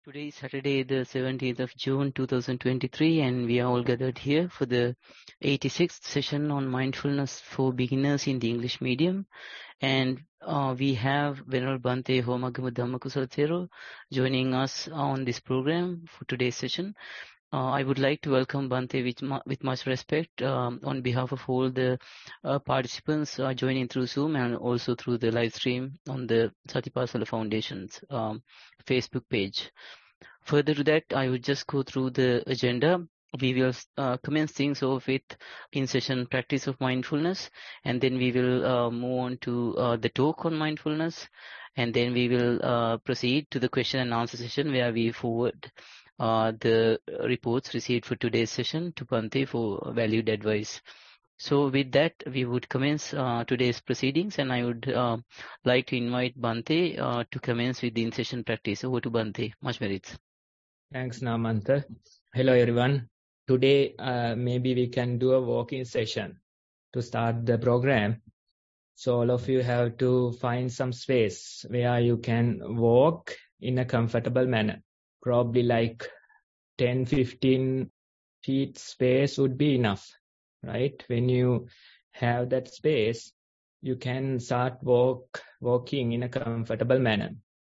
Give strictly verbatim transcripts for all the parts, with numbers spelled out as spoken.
Today is Saturday, the seventeenth of June, two thousand twenty-three, and we are all gathered here for the eighty-sixth session on mindfulness for beginners in the English medium. And uh, we have Venerable Bhante Homagama Dhammakusala joining us on this program for today's session. Uh, I would like to welcome Bhante with, mu- with much respect um, on behalf of all the uh, participants uh, joining through Zoom and also through the live stream on the Satipasala Foundation's um, Facebook page. Further to that, I would just go through the agenda. We will uh, commence things off with in-session practice of mindfulness, and then we will uh, move on to uh, the talk on mindfulness, and then we will uh, proceed to the question and answer session where we forward uh, the reports received for today's session to Bhante for valued advice. So with that, we would commence uh, today's proceedings, and I would uh, like to invite Bhante uh, to commence with the in-session practice. Over to Bhante. Much merits. Thanks, Namantha. Hello, everyone. Today, uh, maybe we can do a walking session to start the program. So all of you have to find some space where you can walk in a comfortable manner. Probably like ten, fifteen feet space would be enough, right? When you have that space, you can start walk walking in a comfortable manner.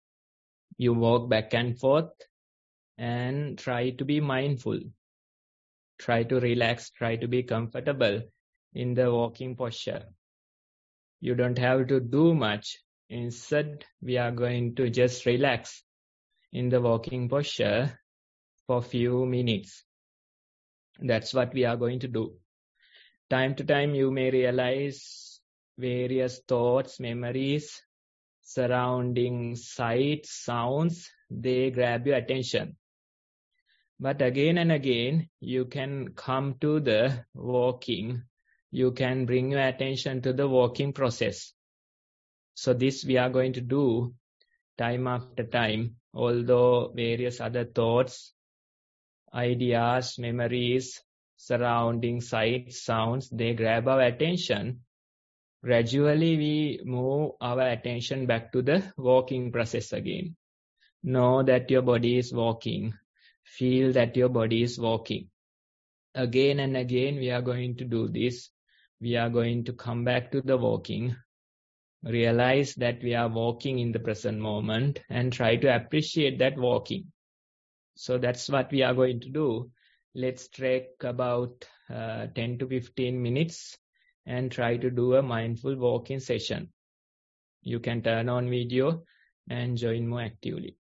You walk back and forth and try to be mindful. Try to relax, try to be comfortable in the walking posture. You don't have to do much. Instead, we are going to just relax in the walking posture for a few minutes. That's what we are going to do. Time to time, you may realize various thoughts, memories, surrounding sights, sounds, they grab your attention. But again and again, you can come to the walking. You can bring your attention to the walking process. So this we are going to do time after time, although various other thoughts, ideas, memories, surrounding sights, sounds, they grab our attention. Gradually, we move our attention back to the walking process again. Know that your body is walking. Feel that your body is walking. Again and again, we are going to do this. We are going to come back to the walking. Realize that we are walking in the present moment and try to appreciate that walking. So that's what we are going to do. Let's trek about uh, ten to fifteen minutes and try to do a mindful walking session. You can turn on video and join more actively.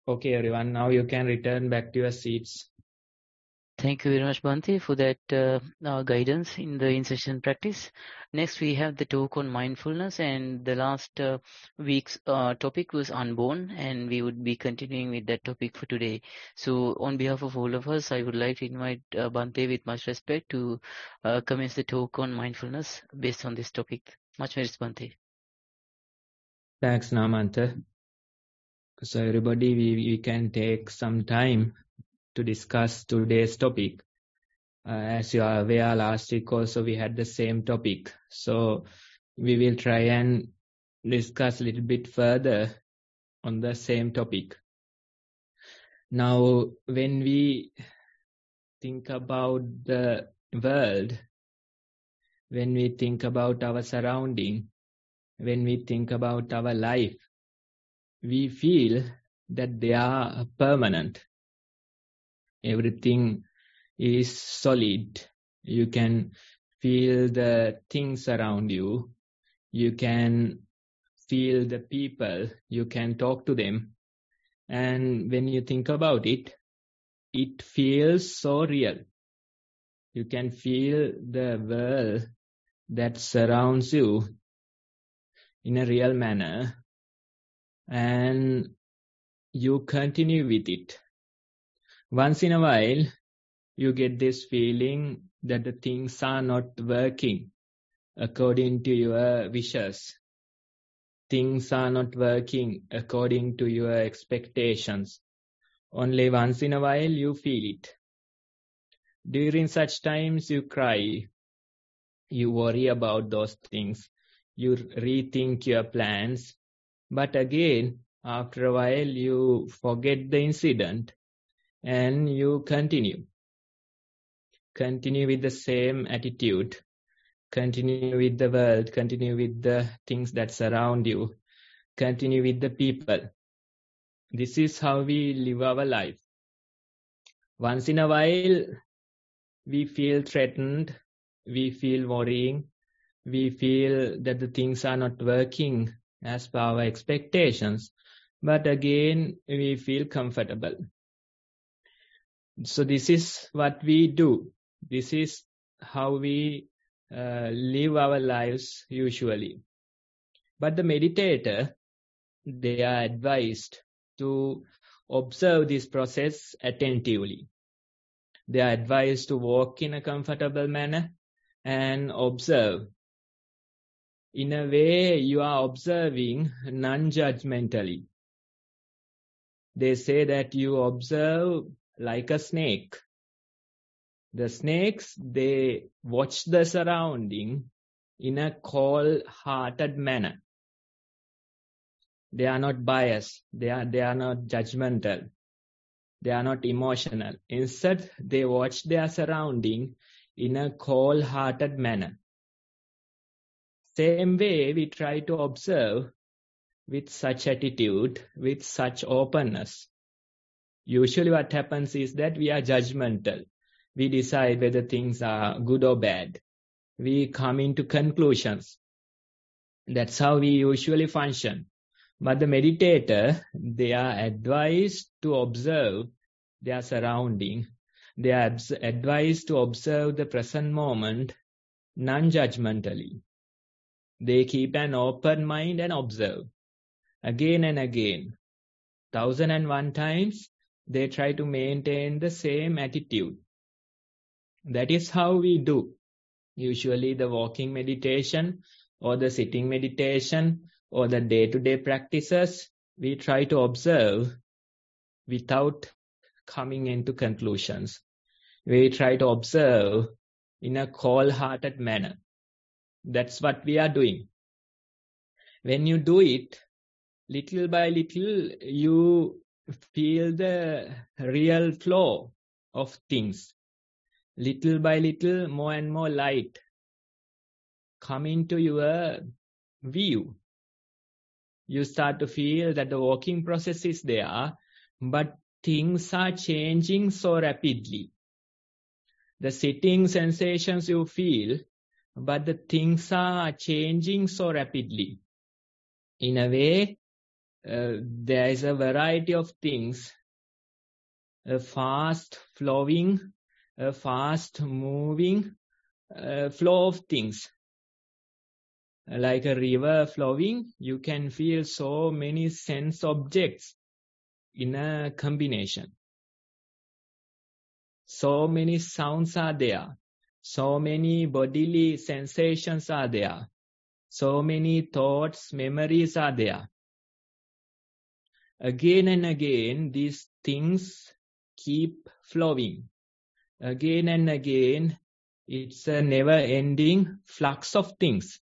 Okay, everyone, now you can return back to your seats. Thank you very much, Bhante, for that uh, uh, guidance in the in-session practice. Next, we have the talk on mindfulness, and the last uh, week's uh, topic was unborn, and we would be continuing with that topic for today. So, on behalf of all of us, I would like to invite uh, Bhante with much respect to uh, commence the talk on mindfulness based on this topic. Much merits, Bhante. Thanks, Namanta. So everybody, we, we can take some time to discuss today's topic. Uh, as you are aware, last week also we had the same topic. So we will try and discuss a little bit further on the same topic. Now, when we think about the world, when we think about our surrounding, when we think about our life, we feel that they are permanent. Everything is solid. You can feel the things around you. You can feel the people. You can talk to them. And when you think about it, it feels so real. You can feel the world that surrounds you in a real manner. And you continue with it. Once in a while, you get this feeling that the things are not working according to your wishes. Things are not working according to your expectations. Only once in a while you feel it. During such times you cry. You worry about those things. You rethink your plans. But again, after a while you forget the incident and you continue. Continue with the same attitude. Continue with the world. Continue with the things that surround you. Continue with the people. This is how we live our life. Once in a while, we feel threatened. We feel worrying. We feel that the things are not working as per our expectations. But again, we feel comfortable. So this is what we do. This is how we uh, live our lives usually. But the meditator, they are advised to observe this process attentively. They are advised to walk in a comfortable manner and observe. In a way, you are observing non-judgmentally. They say that you observe like a snake. The snakes, they watch the surrounding in a cold-hearted manner. They are not biased. They are, they are not judgmental. They are not emotional. Instead, they watch their surrounding in a cold-hearted manner. Same way, we try to observe with such attitude, with such openness. Usually what happens is that we are judgmental. We decide whether things are good or bad. We come into conclusions. That's how we usually function. But the meditator, they are advised to observe their surrounding. They are advised to observe the present moment non-judgmentally. They keep an open mind and observe. Again and again, thousand and one times, they try to maintain the same attitude. That is how we do. Usually the walking meditation or the sitting meditation or the day-to-day practices, we try to observe without coming into conclusions. We try to observe in a cold-hearted manner. That's what we are doing. When you do it, little by little, you feel the real flow of things. Little by little, more and more light come into your view. You start to feel that the walking process is there, but things are changing so rapidly. The sitting sensations you feel, but the things are changing so rapidly. In a way, uh, there is a variety of things, a fast flowing, a fast moving uh, flow of things. Like a river flowing, you can feel so many sense objects in a combination. So many sounds are there. So many bodily sensations are there. So many thoughts, memories are there. Again and again, these things keep flowing. Again and again, it's a never-ending flux of things.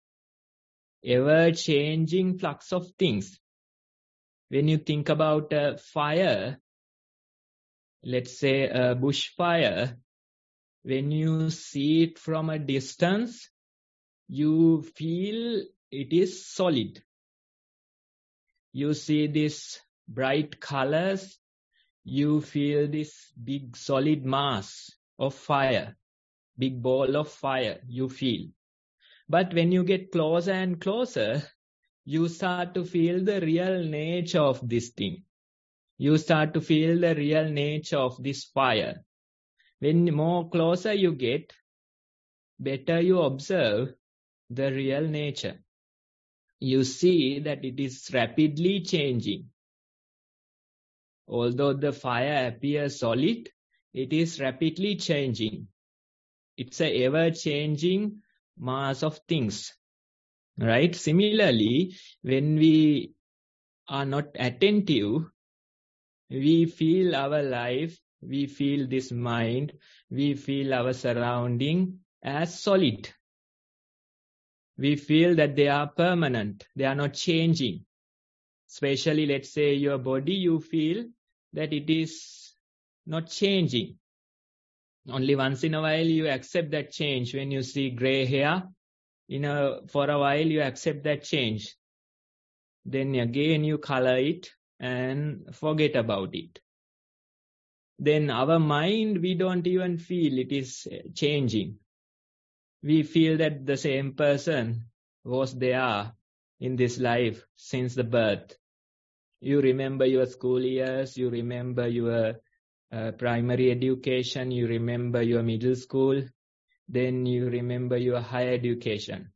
Ever-changing flux of things. When you think about a fire, let's say a bushfire, when you see it from a distance, you feel it is solid. You see these bright colors, you feel this big solid mass of fire, big ball of fire you feel. But when you get closer and closer, you start to feel the real nature of this thing. You start to feel the real nature of this fire. When more closer you get, better you observe the real nature. You see that it is rapidly changing. Although the fire appears solid, it is rapidly changing. It's a ever-changing mass of things. Right? Similarly, when we are not attentive, we feel our life, we feel this mind, we feel our surrounding as solid. We feel that they are permanent, they are not changing. Especially, let's say, your body, you feel that it is not changing. Only once in a while you accept that change. When you see gray hair, in a, for a while you accept that change. Then again you color it and forget about it. Then our mind, we don't even feel it is changing. We feel that the same person was there in this life since the birth. You remember your school years, you remember your uh, primary education, you remember your middle school, then you remember your higher education.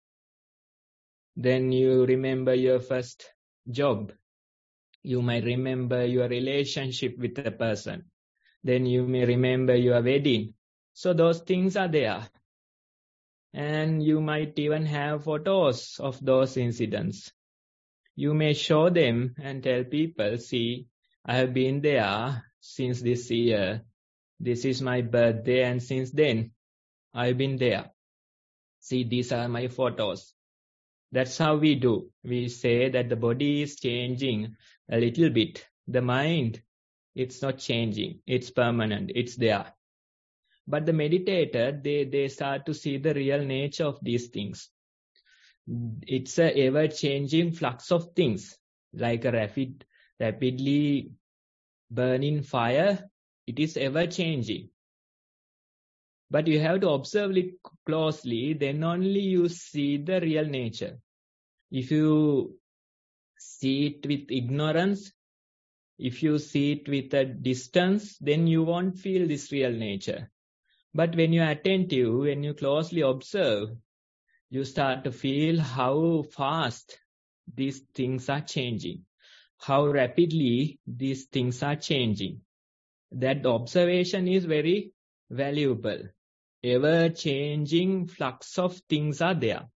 Then you remember your first job. You might remember your relationship with a person. Then you may remember your wedding. So those things are there. And you might even have photos of those incidents. You may show them and tell people, see, I have been there since this year. This is my birthday, and since then, I've been there. See, these are my photos. That's how we do. We say that the body is changing a little bit. The mind, it's not changing. It's permanent. It's there. But the meditator, they, they start to see the real nature of these things. It's a ever-changing flux of things, like a rapid, rapidly burning fire. It is ever-changing. But you have to observe it closely, then only you see the real nature. If you see it with ignorance, if you see it with a distance, then you won't feel this real nature. But when you are attentive, when you closely observe, you start to feel how fast these things are changing, how rapidly these things are changing. That observation is very valuable. Ever-changing flux of things are there.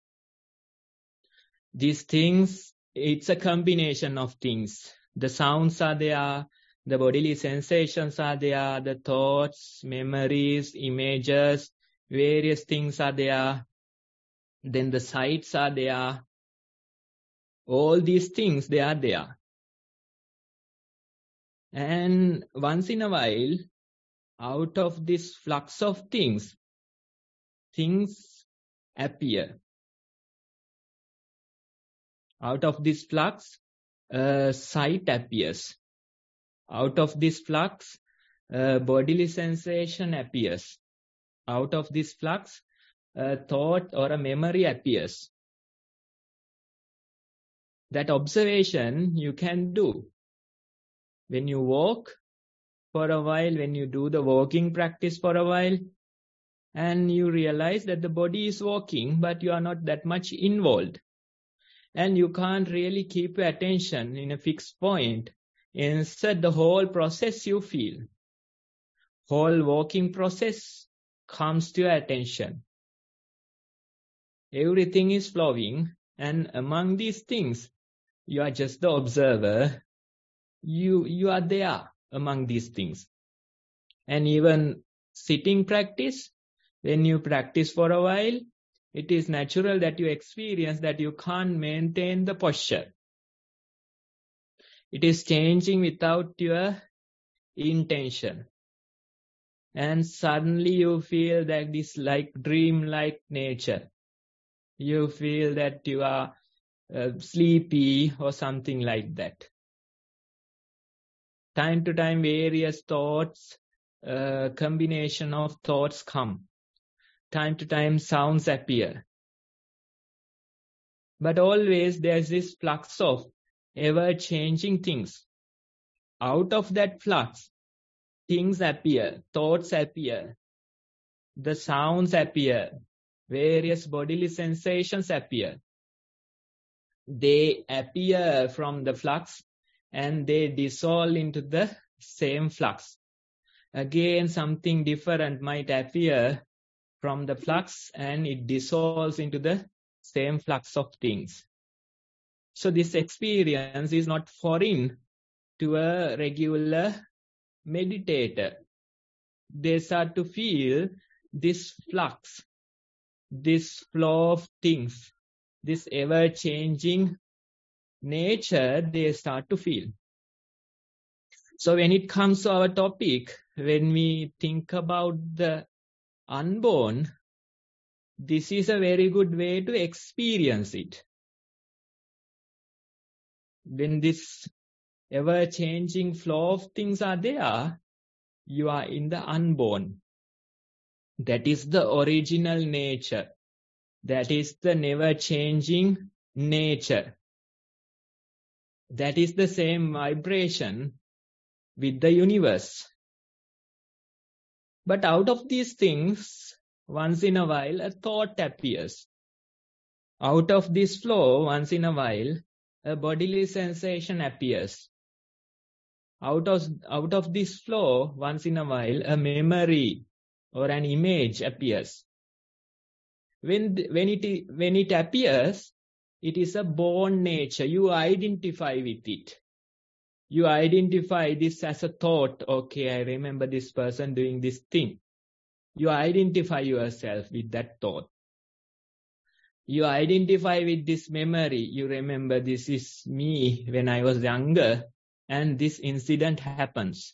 These things, it's a combination of things. The sounds are there, the bodily sensations are there, the thoughts, memories, images, various things are there. Then the sights are there. All these things, they are there. And once in a while, out of this flux of things, things appear. Out of this flux, a sight appears. Out of this flux, a bodily sensation appears. Out of this flux, a thought or a memory appears. That observation you can do. When you walk for a while, when you do the walking practice for a while, and you realize that the body is walking, but you are not that much involved. And you can't really keep your attention in a fixed point. Instead, the whole process you feel. Whole walking process comes to your attention. Everything is flowing, and among these things, you are just the observer. You, you are there among these things. And even sitting practice, when you practice for a while, it is natural that you experience that you can't maintain the posture. It is changing without your intention. And suddenly you feel that this like dream-like nature. You feel that you are uh, sleepy or something like that. Time to time, various thoughts, uh, combination of thoughts come. Time to time, sounds appear. But always there's this flux of ever-changing things. Out of that flux, things appear, thoughts appear, the sounds appear, various bodily sensations appear. They appear from the flux and they dissolve into the same flux. Again, something different might appear from the flux and it dissolves into the same flux of things. So this experience is not foreign to a regular meditator. They start to feel this flux, this flow of things, this ever-changing nature they start to feel. So when it comes to our topic, when we think about the unborn, this is a very good way to experience it. When this ever-changing flow of things are there, you are in the unborn. That is the original nature. That is the never-changing nature. That is the same vibration with the universe. But out of these things, once in a while, a thought appears. Out of this flow, once in a while, a bodily sensation appears. Out of, out of this flow, once in a while, a memory or an image appears. When, when, it, when it appears, it is a born nature. You identify with it. You identify this as a thought. Okay, I remember this person doing this thing. You identify yourself with that thought. You identify with this memory. You remember this is me when I was younger and this incident happens.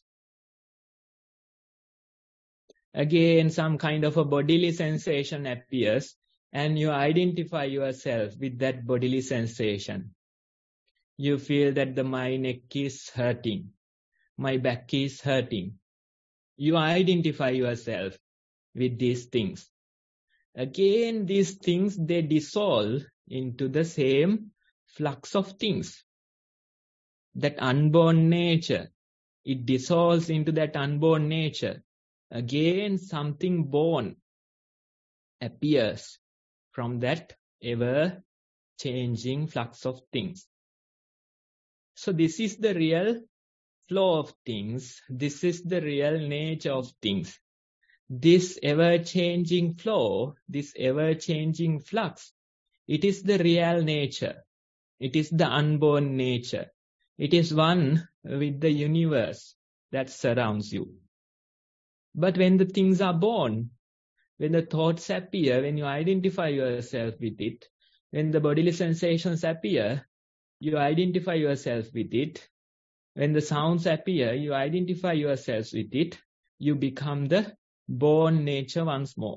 Again, some kind of a bodily sensation appears and you identify yourself with that bodily sensation. You feel that the, my neck is hurting. My back is hurting. You identify yourself with these things. Again, these things, they dissolve into the same flux of things. That unborn nature, it dissolves into that unborn nature. Again, something born appears from that ever-changing flux of things. So this is the real flow of things. This is the real nature of things. This ever-changing flow, this ever-changing flux, it is the real nature. It is the unborn nature. It is one with the universe that surrounds you. But when the things are born, when the thoughts appear, when you identify yourself with it, when the bodily sensations appear, you identify yourself with it. When the sounds appear, you identify yourself with it. You become the born nature once more.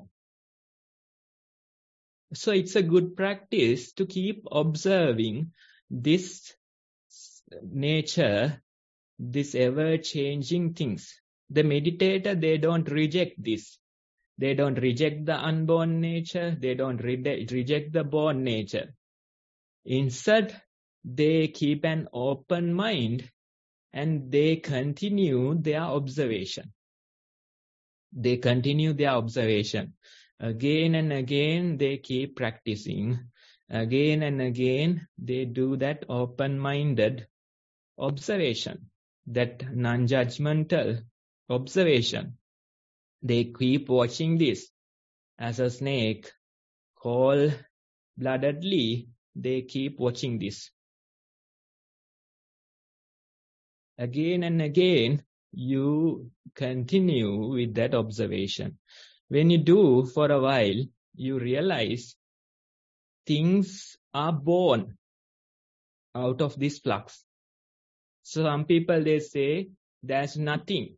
So it's a good practice to keep observing this nature, this ever-changing things. The meditator, they don't reject this. They don't reject the unborn nature. They don't re- reject the born nature. Instead, they keep an open mind and they continue their observation. They continue their observation. Again and again, they keep practicing. Again and again, they do that open-minded observation, that non-judgmental observation. They keep watching this. As a snake, cold-bloodedly, they keep watching this. Again and again, you continue with that observation. When you do for a while, you realize things are born out of this flux. So some people, they say, there's nothing.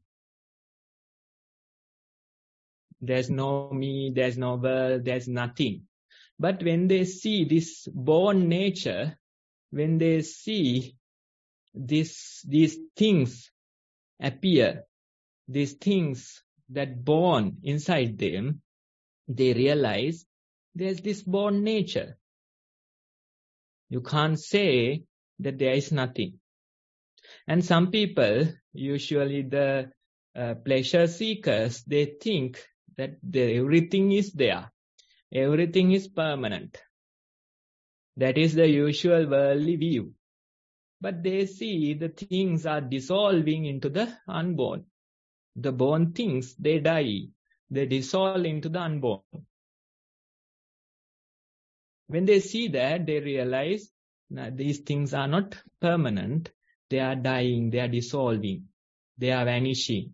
There's no me, there's no world, there's nothing. But when they see this born nature, when they see this, these things appear, these things that born inside them, they realize there's this born nature. You can't say that there is nothing. And some people, usually the uh, pleasure seekers, they think that the, everything is there. Everything is permanent. That is the usual worldly view. But they see the things are dissolving into the unborn. The born things, they die. They dissolve into the unborn. When they see that, they realize that these things are not permanent. They are dying, they are dissolving, they are vanishing.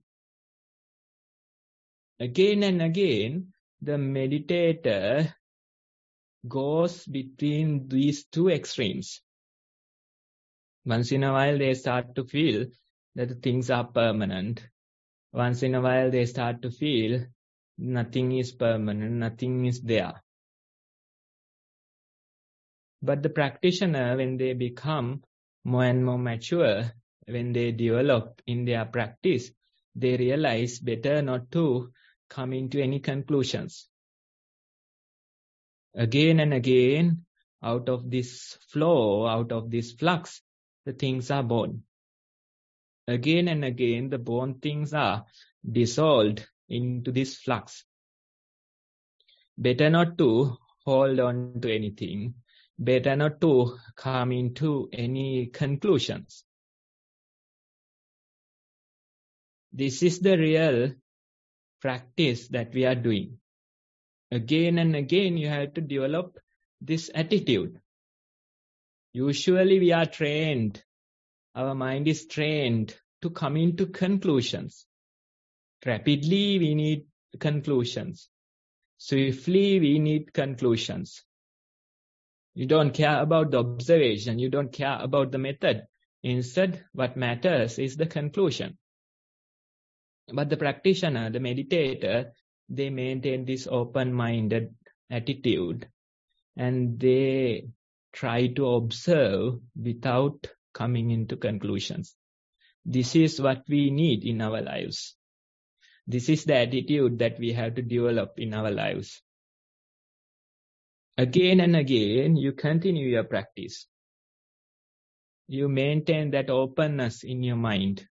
Again and again, the meditator goes between these two extremes. Once in a while, they start to feel that the things are permanent. Once in a while, they start to feel nothing is permanent, nothing is there. But the practitioner, when they become more and more mature, when they develop in their practice, they realize better not to come into any conclusions. Again and again, out of this flow, out of this flux, the things are born. Again and again, the born things are dissolved into this flux. Better not to hold on to anything. Better not to come into any conclusions. This is the real practice that we are doing. Again and again, you have to develop this attitude. Usually we are trained, our mind is trained to come into conclusions. Rapidly we need conclusions. Swiftly we need conclusions. You don't care about the observation. You don't care about the method. Instead, what matters is the conclusion. But the practitioner, the meditator, they maintain this open-minded attitude and they try to observe without coming into conclusions. This is what we need in our lives. This is the attitude that we have to develop in our lives. Again and again, you continue your practice. You maintain that openness in your mind.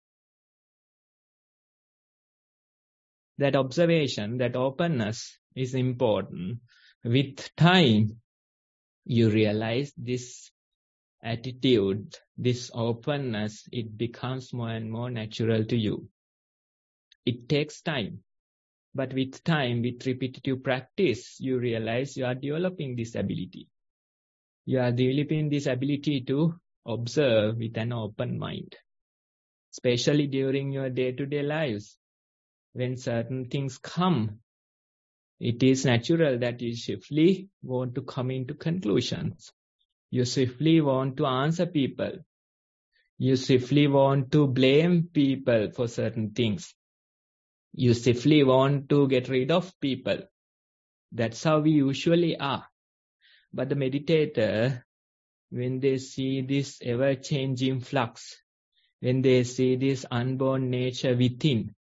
That observation, that openness is important. With time, you realize this attitude, this openness, it becomes more and more natural to you. It takes time. But with time, with repetitive practice, you realize you are developing this ability. You are developing this ability to observe with an open mind. Especially during your day-to-day lives. When certain things come, it is natural that you swiftly want to come into conclusions. You swiftly want to answer people. You swiftly want to blame people for certain things. You swiftly want to get rid of people. That's how we usually are. But the meditator, when they see this ever-changing flux, when they see this unborn nature within,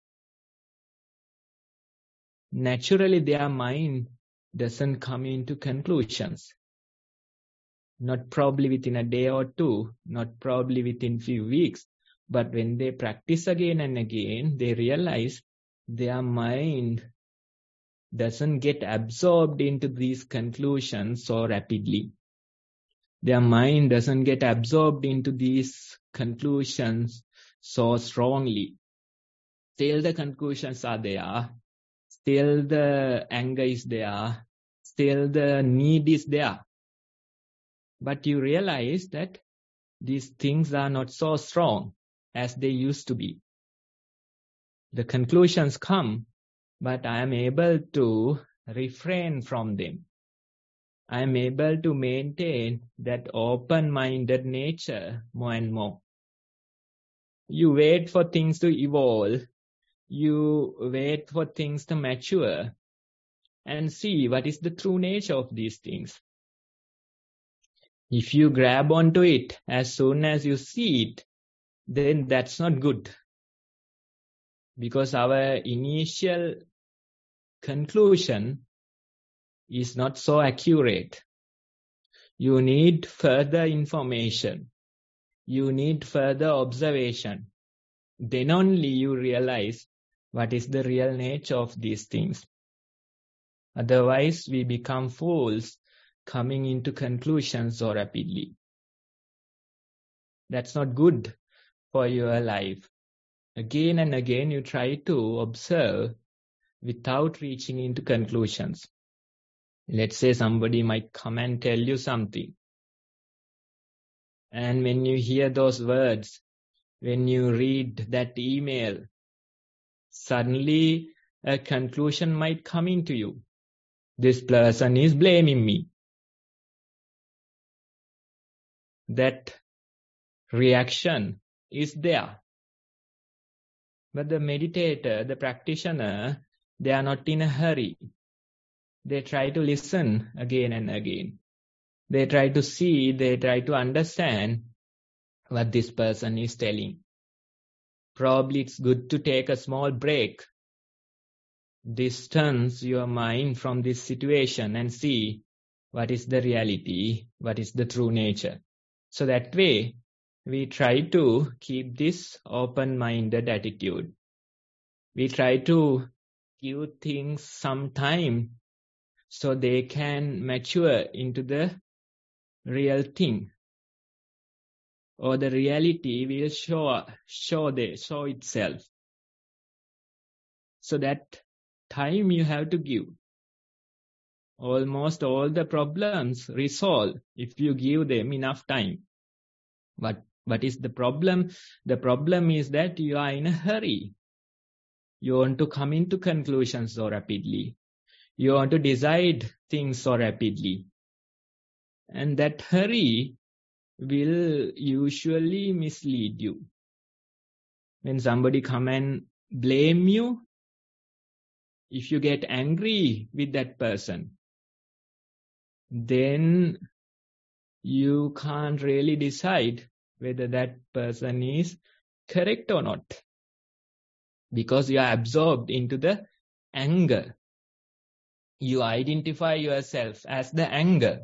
naturally their mind doesn't come into conclusions. not probably within a day or two, not probably within few weeks, but when they practice again and again, they realize their mind doesn't get absorbed into these conclusions so rapidly. Their mind doesn't get absorbed into these conclusions so strongly. Still the conclusions are there. Still the anger is there. Still the need is there. But you realize that these things are not so strong as they used to be. The conclusions come, but I am able to refrain from them. I am able to maintain that open-minded nature more and more. You wait for things to evolve. You wait for things to mature and see what is the true nature of these things. If you grab onto it as soon as you see it, then that's not good. Because our initial conclusion is not so accurate. You need further information. You need further observation. Then only you realize what is the real nature of these things. Otherwise, we become fools coming into conclusions so rapidly. That's not good for your life. Again and again, you try to observe without reaching into conclusions. Let's say somebody might come and tell you something. And when you hear those words, when you read that email, suddenly a conclusion might come into you. This person is blaming me. That reaction is there. But the meditator, the practitioner, they are not in a hurry. They try to listen again and again. They try to see, they try to understand what this person is telling. Probably it's good to take a small break. Distance your mind from this situation and see what is the reality, what is the true nature. So that way, we try to keep this open-minded attitude. We try to give things some time so they can mature into the real thing. Or the reality will show, show, the, show itself. So that time you have to give. Almost all the problems resolve if you give them enough time. But what is the problem? The problem is that you are in a hurry. You want to come into conclusions so rapidly. You want to decide things so rapidly. And that hurry will usually mislead you. When somebody come and blame you, if you get angry with that person, then you can't really decide whether that person is correct or not. Because you are absorbed into the anger. You identify yourself as the anger.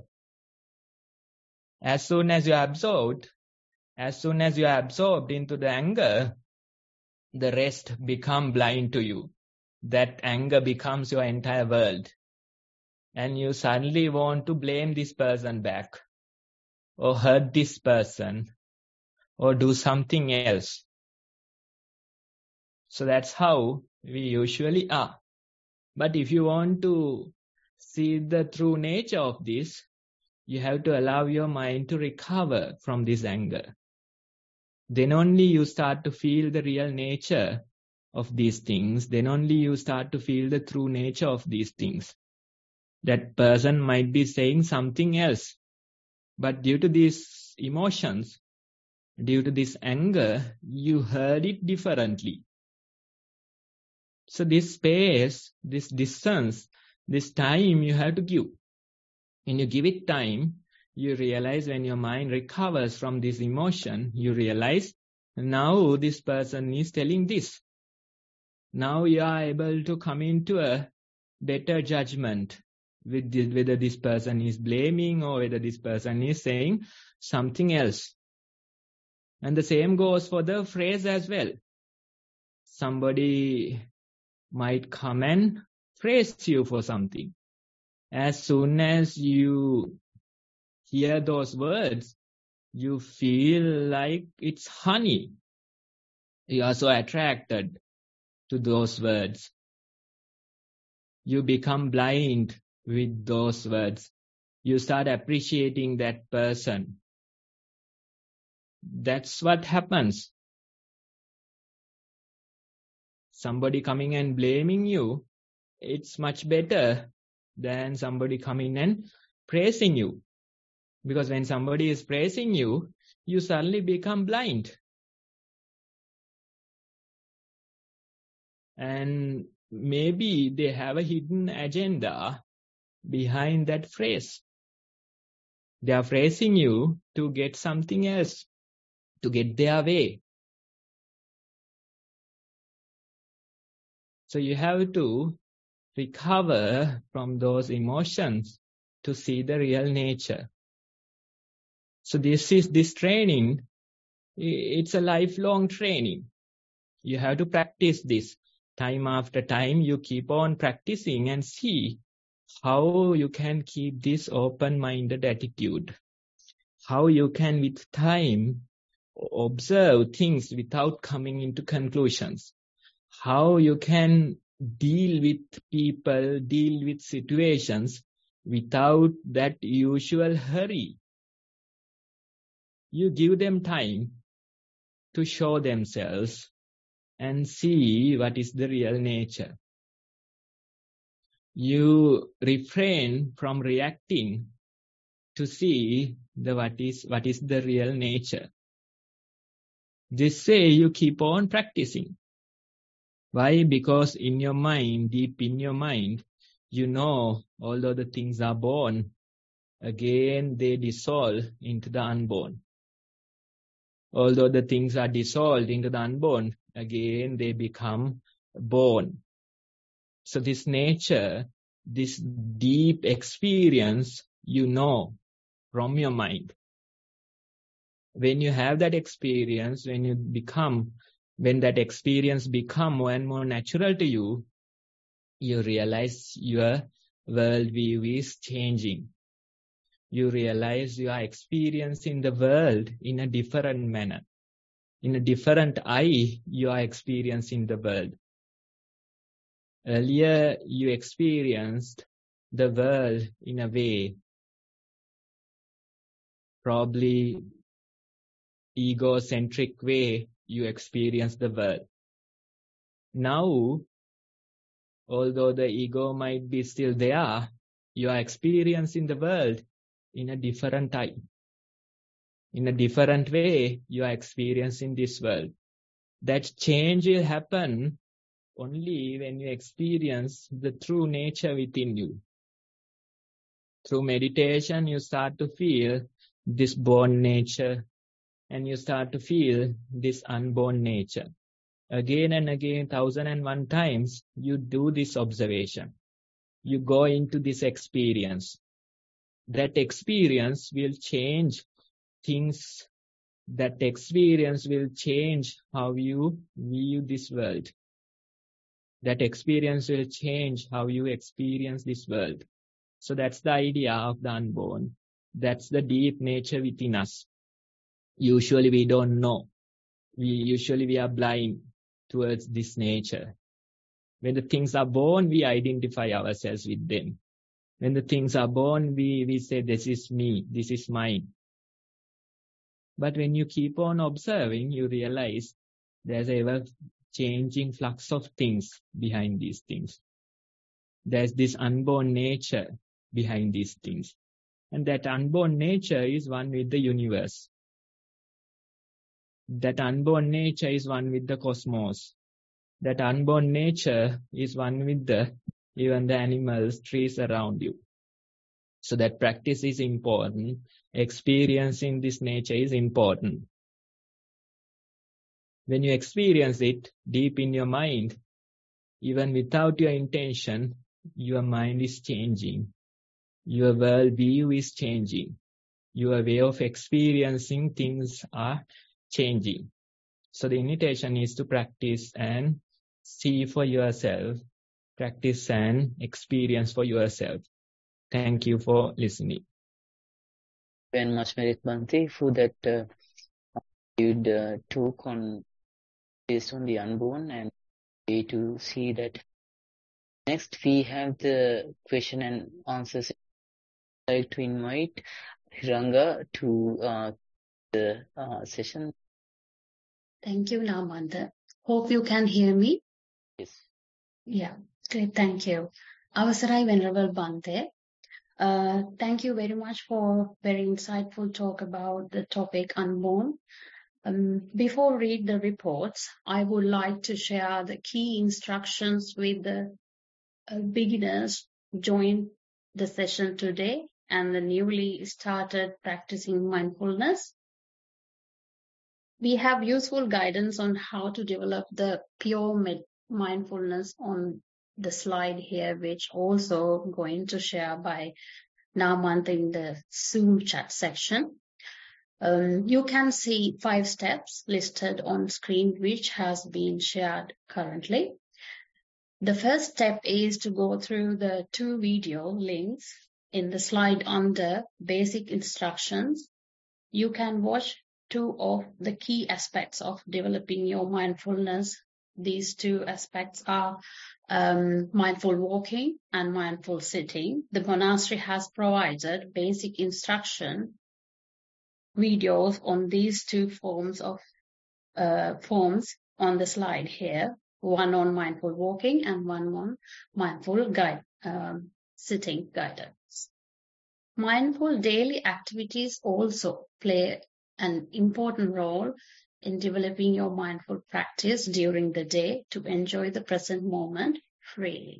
As soon as you are absorbed, as soon as you are absorbed into the anger, the rest become blind to you. That anger becomes your entire world. And you suddenly want to blame this person back, or hurt this person, or do something else. So that's how we usually are. But if you want to see the true nature of this, you have to allow your mind to recover from this anger. Then only you start to feel the real nature of these things. Then only you start to feel the true nature of these things. That person might be saying something else. But due to these emotions, due to this anger, you heard it differently. So this space, this distance, this time you have to give. When you give it time, you realize when your mind recovers from this emotion, you realize now this person is telling this. Now you are able to come into a better judgment. with the, whether this person is blaming or whether this person is saying something else. And the same goes for the phrase as well. Somebody might come and praise you for something. As soon as you hear those words, you feel like it's honey. You are so attracted to those words. You become blind with those words. You start appreciating that person. That's what happens. Somebody coming and blaming you, it's much better than somebody coming and praising you. Because when somebody is praising you, you suddenly become blind. And maybe they have a hidden agenda behind that phrase. They are praising you to get something else, to get their way. So you have to recover from those emotions to see the real nature. So this is this training, it's a lifelong training. You have to practice this. Time after time, you keep on practicing and see how you can keep this open-minded attitude. How you can, with time, observe things without coming into conclusions. How you can deal with people, deal with situations without that usual hurry. You give them time to show themselves and see what is the real nature. You refrain from reacting to see the what is what is the real nature. This way you keep on practicing. Why? Because in your mind, deep in your mind, you know, although the things are born, again they dissolve into the unborn. Although the things are dissolved into the unborn, again they become born. So this nature, this deep experience, you know from your mind. When you have that experience, when you become, when that experience become more and more natural to you, you realize your worldview is changing. You realize you are experiencing the world in a different manner. In a different eye, you are experiencing the world. Earlier, you experienced the world in a way, probably egocentric way you experience the world. Now, although the ego might be still there, you are experiencing the world in a different eye. In a different way, you are experiencing this world. That change will happen only when you experience the true nature within you. Through meditation, you start to feel this born nature and you start to feel this unborn nature. Again and again, thousand and one times, you do this observation. You go into this experience. That experience will change things. That experience will change how you view this world. That experience will change how you experience this world. So that's the idea of the unborn. That's the deep nature within us. Usually we don't know. We usually we are blind towards this nature. When the things are born, we identify ourselves with them. When the things are born, we, we say, this is me, this is mine. But when you keep on observing, you realize there's a ever-changing flux of things behind these things. There's this unborn nature behind these things. And that unborn nature is one with the universe. That unborn nature is one with the cosmos. That unborn nature is one with the even the animals, trees around you. So that practice is important. Experiencing this nature is important. When you experience it deep in your mind, even without your intention, your mind is changing. Your worldview is changing. Your way of experiencing things are changing. So the invitation is to practice and see for yourself, practice and experience for yourself. Thank you for listening. Very much, Merit Bhante, for that uh, you'd uh, talk on based on the unborn and way to see that. Next, we have the question and answers. I'd like to invite Hiranga to uh, the uh, session. Thank you, Namanta. Hope you can hear me. Yes. Yeah, great. Thank you. Avasarai Venerable Bhante. Uh, thank you very much for very insightful talk about the topic unborn. Um, before read the reports, I would like to share the key instructions with the uh, beginners join the session today and the newly started practicing mindfulness. We have useful guidance on how to develop the pure mindfulness on the slide here, which also going to share by Namanta in the Zoom chat section. Um, you can see five steps listed on screen, which has been shared currently. The first step is to go through the two video links in the slide under basic instructions. You can watch two of the key aspects of developing your mindfulness. These two aspects are um, mindful walking and mindful sitting. The monastery has provided basic instruction videos on these two forms of uh, forms on the slide here, one on mindful walking and one on mindful guide, um, sitting guidance. Mindful daily activities also play an important role in developing your mindful practice during the day to enjoy the present moment freely.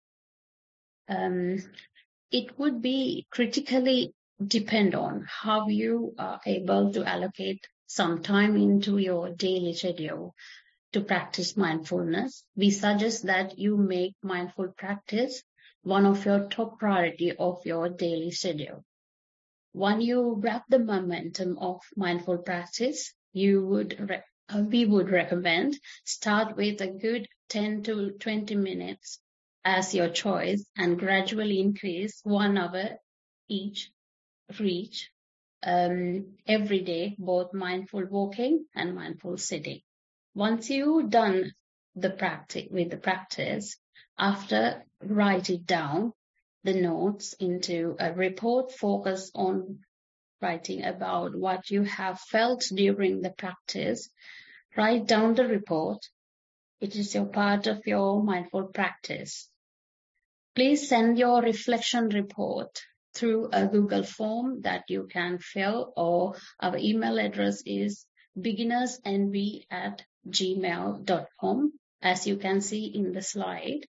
Um, it would be critically depend on how you are able to allocate some time into your daily schedule to practice mindfulness. We suggest that you make mindful practice one of your top priority of your daily schedule. When you grab the momentum of mindful practice, you would re- uh, we would recommend start with a good ten to twenty minutes as your choice and gradually increase one hour each reach um, every day, both mindful walking and mindful sitting. Once you've done the practice with the practice, after write it down, the notes into a report, focus on writing about what you have felt during the practice. Write down the report. It is your part of your mindful practice. Please send your reflection report through a Google form that you can fill, or our email address is beginnersnv at gmail dot com, as you can see in the slide.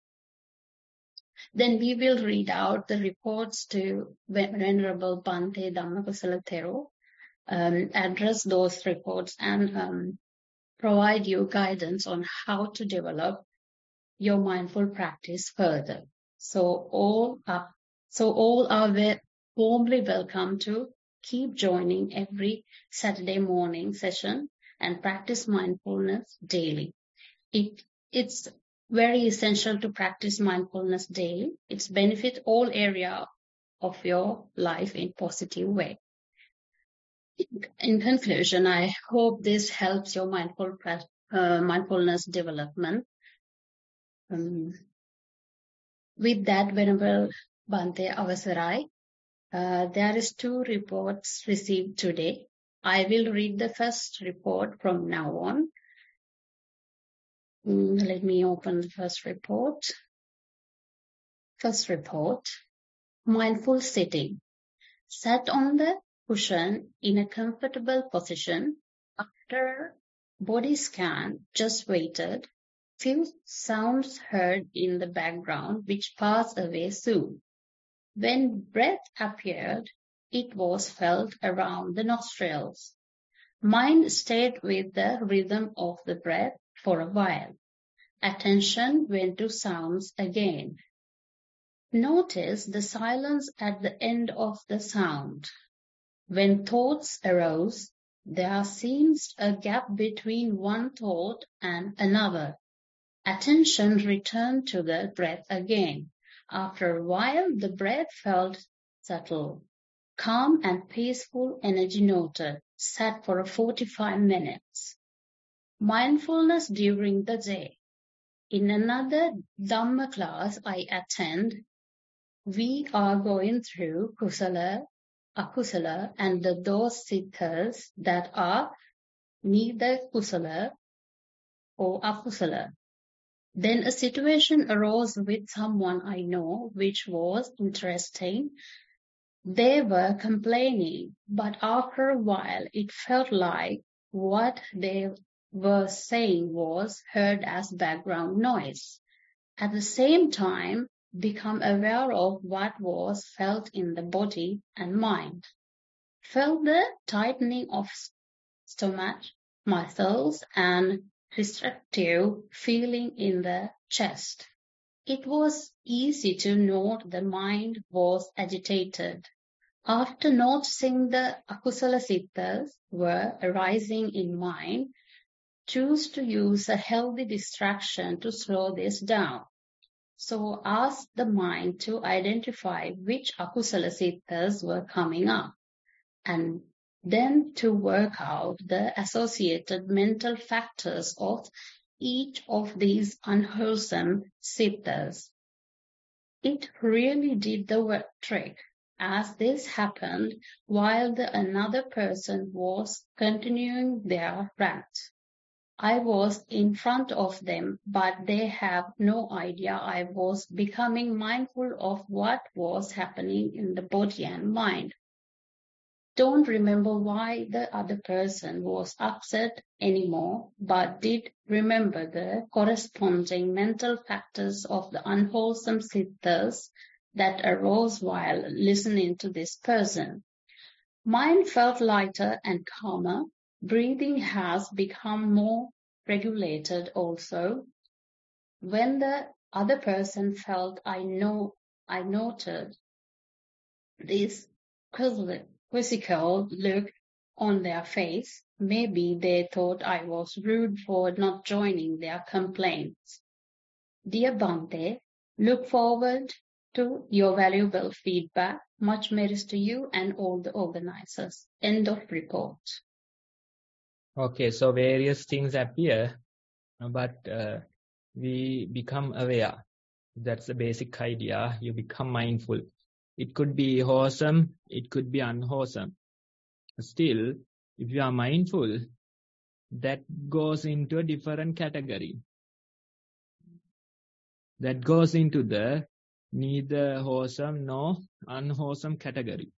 Then we will read out the reports to Venerable Bhante Dhammakusala Thero, um, address those reports and um, provide you guidance on how to develop your mindful practice further. So all are, so all are warmly welcome to keep joining every Saturday morning session and practice mindfulness daily. It, it's very essential to practice mindfulness daily. It's benefit all area of your life in positive way. In conclusion, I hope this helps your mindful uh, mindfulness development. Um, with that, Venerable Bhante Avasarai, uh, there is two reports received today. I will read the first report from now on. Mm, let me open the first report. First report, mindful sitting. Sat on the cushion in a comfortable position. After body scan, just waited. Few sounds heard in the background which passed away soon. When breath appeared, it was felt around the nostrils. Mind stayed with the rhythm of the breath for a while. Attention went to sounds again. Notice the silence at the end of the sound. When thoughts arose, there seems a gap between one thought and another. Attention returned to the breath again. After a while, the breath felt settled. Calm and peaceful energy noted. Sat for forty-five minutes. Mindfulness during the day. In another Dhamma class I attend, we are going through Kusala, Akusala, and the, those siddhas that are neither Kusala or Akusala. Then a situation arose with someone I know, which was interesting. They were complaining, but after a while it felt like what they were saying was heard as background noise. At the same time, become aware of what was felt in the body and mind. Felt the tightening of stomach, muscles, and restrictive feeling in the chest. It was easy to note the mind was agitated. After noticing the akusala siddhas were arising in mind, choose to use a healthy distraction to slow this down. So ask the mind to identify which akusala siddhas were coming up, and then to work out the associated mental factors of each of these unwholesome siddhas. It really did the trick, as this happened while the another person was continuing their rant. I was in front of them, but they have no idea I was becoming mindful of what was happening in the body and mind. Don't remember why the other person was upset anymore, but did remember the corresponding mental factors of the unwholesome siddhas that arose while listening to this person. Mind felt lighter and calmer. Breathing has become more regulated also. When the other person felt I know, I noted this quizzical look on their face. Maybe they thought I was rude for not joining their complaints. Dear Bhante, look forward to your valuable feedback. Much merits to you and all the organizers. End of report. Okay, so various things appear, but uh, we become aware. That's the basic idea. You become mindful. It could be wholesome, it could be unwholesome. Still, if you are mindful, that goes into a different category. That goes into the neither wholesome nor unwholesome category.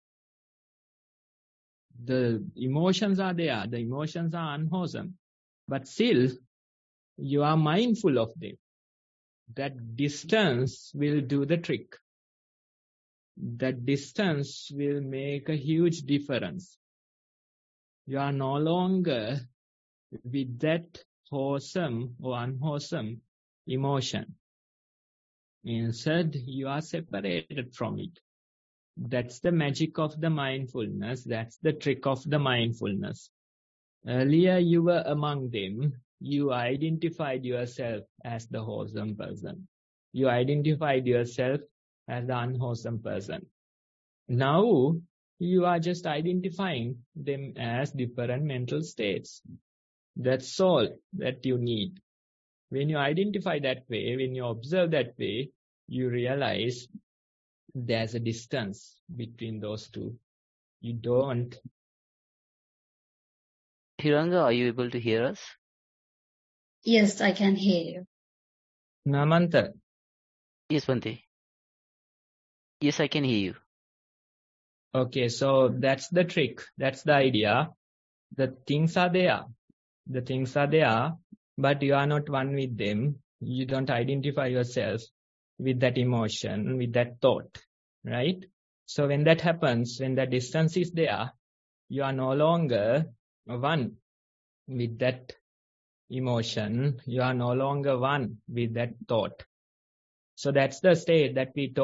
The emotions are there, the emotions are unwholesome, but still you are mindful of them. That distance will do the trick. That distance will make a huge difference. You are no longer with that wholesome or unwholesome emotion. Instead, you are separated from it. That's the magic of the mindfulness. That's the trick of the mindfulness. Earlier, you were among them. You identified yourself as the wholesome person. You identified yourself as the unwholesome person. Now, you are just identifying them as different mental states. That's all that you need. When you identify that way, when you observe that way, you realize there's a distance between those two. You don't. Hiranga, are you able to hear us? Yes, I can hear you. Namanta. Yes, Bhante. Yes, I can hear you. Okay, so that's the trick. That's the idea. The things are there. The things are there, but you are not one with them. You don't identify yourself with that emotion, with that thought, right? So when that happens, when that distance is there, you are no longer one with that emotion. You are no longer one with that thought. So that's the state that we talk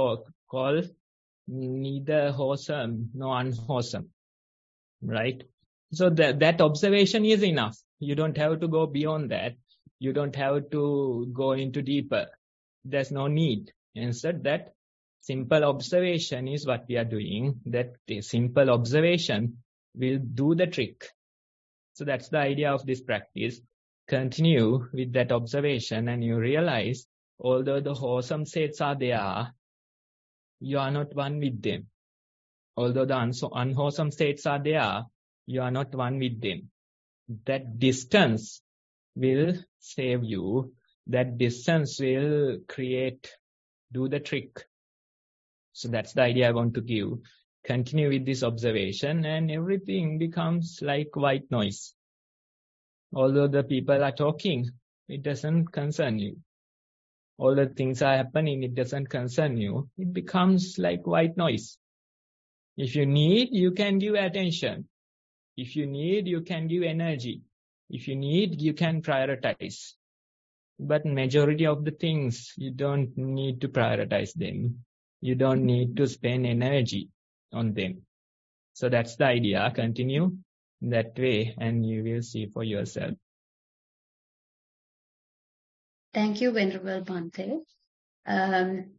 called neither wholesome nor unwholesome, right? So that, that observation is enough. You don't have to go beyond that. You don't have to go into deeper. There's no need. Instead, that simple observation is what we are doing. That simple observation will do the trick. So that's the idea of this practice. Continue with that observation and you realize, although the wholesome states are there, you are not one with them. Although the unwholesome states are there, you are not one with them. That distance will save you. That distance will create, do the trick. So that's the idea I want to give. Continue with this observation and everything becomes like white noise. Although the people are talking, it doesn't concern you. All the things are happening, it doesn't concern you. It becomes like white noise. If you need, you can give attention. If you need, you can give energy. If you need, you can prioritize. But majority of the things, you don't need to prioritize them. You don't need to spend energy on them. So that's the idea. Continue that way and you will see for yourself. Thank you, Venerable Bhante. Um,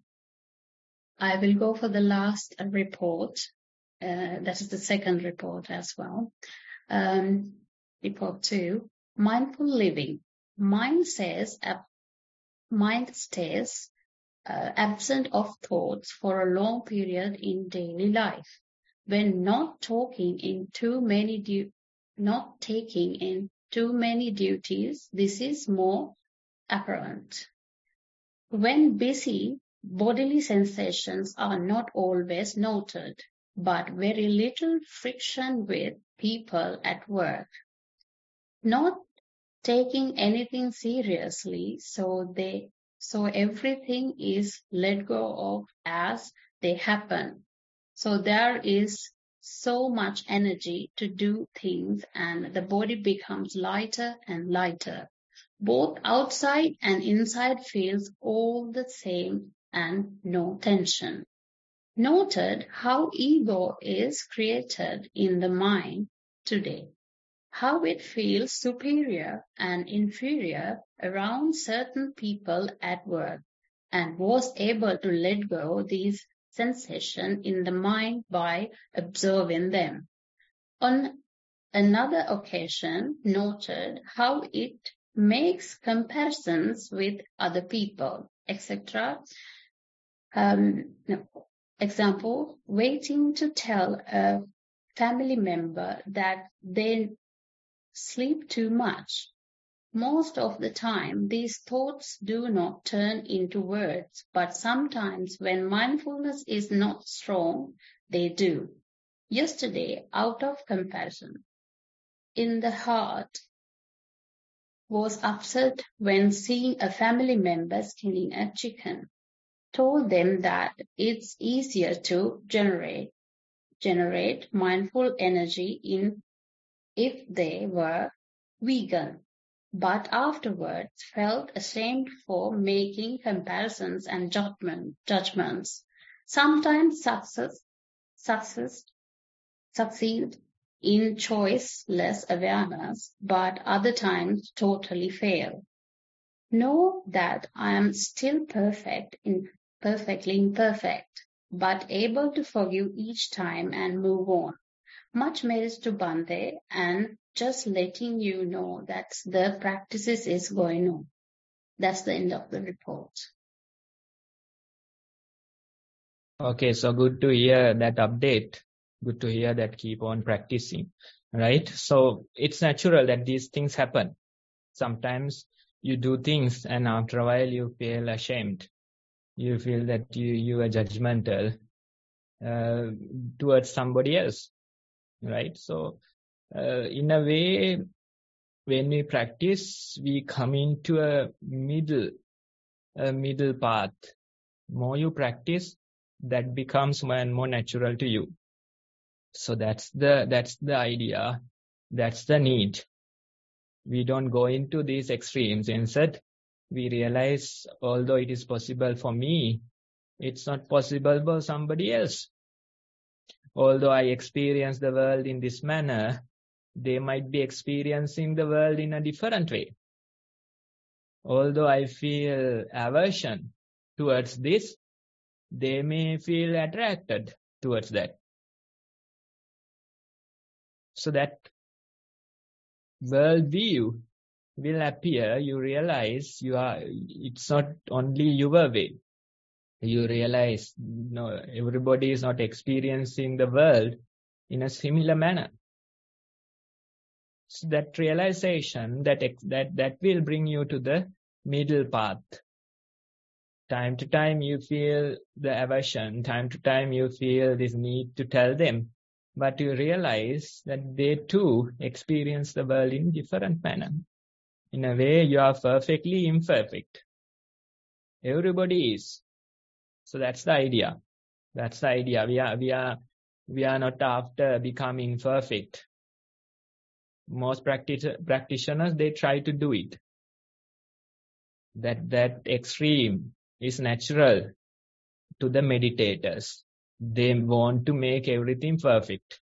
I will go for the last report. Uh, that is the second report as well. Um, report two, mindful living. Mind says, uh, mind stays uh, absent of thoughts for a long period in daily life. When not talking in too many, du- not taking in too many duties, this is more apparent. When busy, bodily sensations are not always noted, but very little friction with people at work. Not taking anything seriously, so they so everything is let go of as they happen. So there is so much energy to do things and the body becomes lighter and lighter. Both outside and inside feels all the same and no tension. Noted how ego is created in the mind today. How it feels superior and inferior around certain people at work and was able to let go these sensations in the mind by observing them. On another occasion, noted how it makes comparisons with other people, et cetera. Um, no. Example, waiting to tell a family member that they sleep too much. Most of the time, these thoughts do not turn into words, but sometimes when mindfulness is not strong, they do. Yesterday, out of comparison, in the heart, was upset when seeing a family member skinning a chicken. Told them that it's easier to generate generate mindful energy in if they were vegan, but afterwards felt ashamed for making comparisons and judgment, judgments. Sometimes success success succeed in choiceless awareness, but other times totally fail. Know that I am still perfect in perfectly imperfect, but able to forgive each time and move on. Much merits to Bhante, and just letting you know that the practices is going on. That's the end of the report. Okay, so good to hear that update. Good to hear that keep on practicing, right? So it's natural that these things happen. Sometimes you do things and after a while you feel ashamed. You feel that you, you are judgmental uh, towards somebody else, right? So uh, in a way, when we practice, we come into a middle, a middle path. More you practice, that becomes more and more natural to you. So that's the, that's the idea. That's the need. We don't go into these extremes. Instead, we realize, although it is possible for me It's not possible for somebody else. Although I experience the world in this manner, they might be experiencing the world in a different way. Although I feel aversion towards this, they may feel attracted towards that. So that world view will appear. You realize you are, it's not only your way. You realize, no, everybody is not experiencing the world in a similar manner. So that realization, that, that, that will bring you to the middle path. Time to time you feel the aversion, time to time you feel this need to tell them, but you realize that they too experience the world in different manner. In a way, you are perfectly imperfect. Everybody is. So that's the idea. That's the idea. We are, we are, we are not after becoming perfect. Most practice, practitioners, they try to do it. That, that extreme is natural to the meditators. They want to make everything perfect.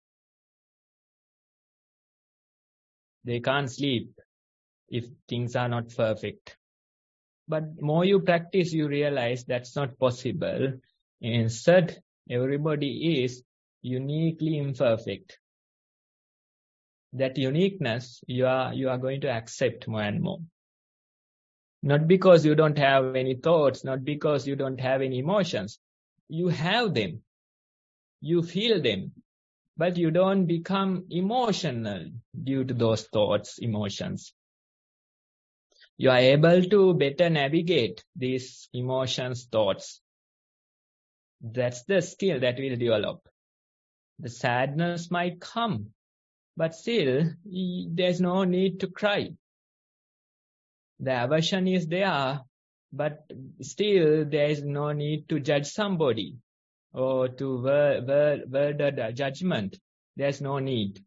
They can't sleep if things are not perfect. But more you practice, you realize that's not possible. Instead, everybody is uniquely imperfect. That uniqueness, you are, you are going to accept more and more. Not because you don't have any thoughts, not because you don't have any emotions. You have them. You feel them. But you don't become emotional due to those thoughts, emotions. You are able to better navigate these emotions, thoughts. That's the skill that will develop. The sadness might come, but still, there's no need to cry. The aversion is there, but still there is no need to judge somebody or to word, word, word a judgment. There's no need.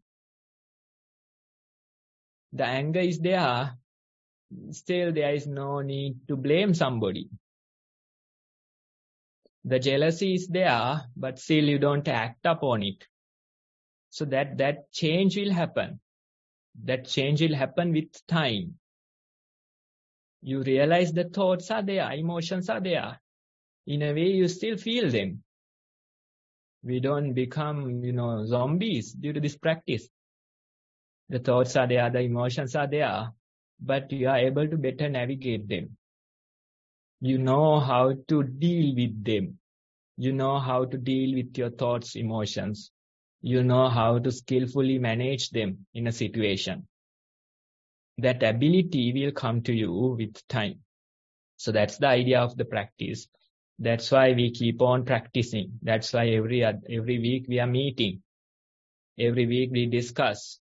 The anger is there, still there is no need to blame somebody. The jealousy is there, but still you don't act upon it. So that, that change will happen. That change will happen with time. You realize the thoughts are there, emotions are there. In a way, you still feel them. We don't become, you know, zombies due to this practice. The thoughts are there, the emotions are there, but you are able to better navigate them. You know how to deal with them. You know how to deal with your thoughts, emotions. You know how to skillfully manage them in a situation. That ability will come to you with time. So that's the idea of the practice. That's why we keep on practicing. That's why every every week we are meeting. Every week we discuss.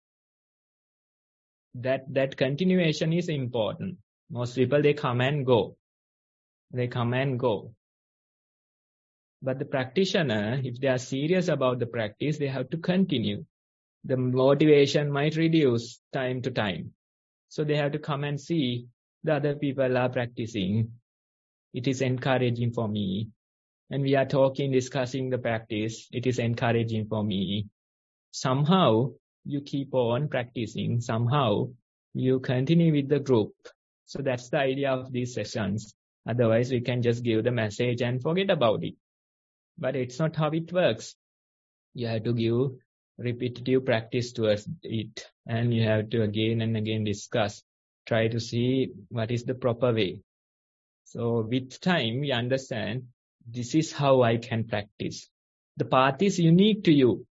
That that continuation is important. Most people, they come and go. They come and go. But the practitioner, if they are serious about the practice, they have to continue. The motivation might reduce time to time. So they have to come and see the other people are practicing. It is encouraging for me. And we are talking, discussing the practice. It is encouraging for me. Somehow you keep on practicing. Somehow you continue with the group. So that's the idea of these sessions. Otherwise we can just give the message and forget about it. But it's not how it works. You have to give repetitive practice towards it. And you have to again and again discuss. Try to see what is the proper way. So with time, we understand this is how I can practice. The path is unique to you.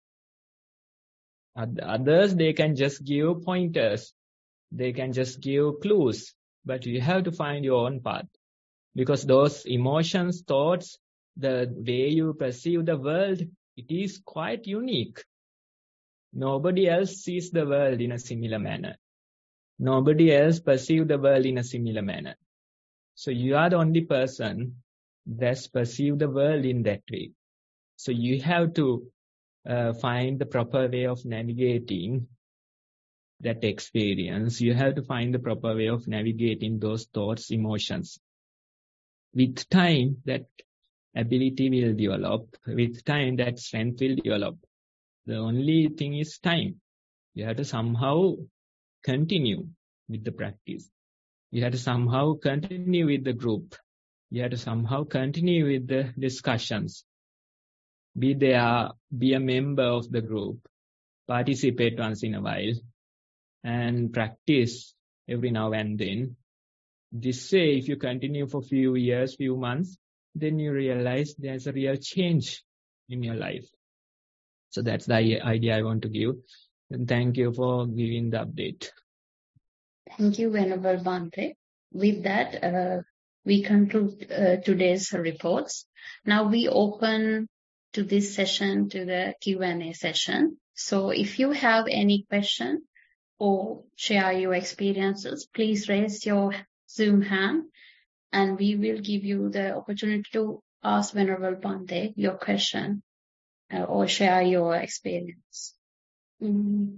Others, they can just give pointers. They can just give clues. But you have to find your own path. Because those emotions, thoughts, the way you perceive the world, it is quite unique. Nobody else sees the world in a similar manner. Nobody else perceives the world in a similar manner. So you are the only person that's perceived the world in that way. So you have to uh, find the proper way of navigating that experience. You have to find the proper way of navigating those thoughts, emotions. With time, that ability will develop. With time, that strength will develop. The only thing is time. You have to somehow continue with the practice. You have to somehow continue with the group. You have to somehow continue with the discussions. Be there, be a member of the group. Participate once in a while. And practice every now and then. This way, if you continue for few years, few months, then you realize there's a real change in your life. So that's the idea I want to give. And thank you for giving the update. Thank you, Venerable Bhante. With that, uh, we conclude uh, today's reports. Now we open to this session to the Q and A session. So if you have any question or share your experiences, please raise your Zoom hand and we will give you the opportunity to ask Venerable Bhante your question uh, or share your experience. Mm.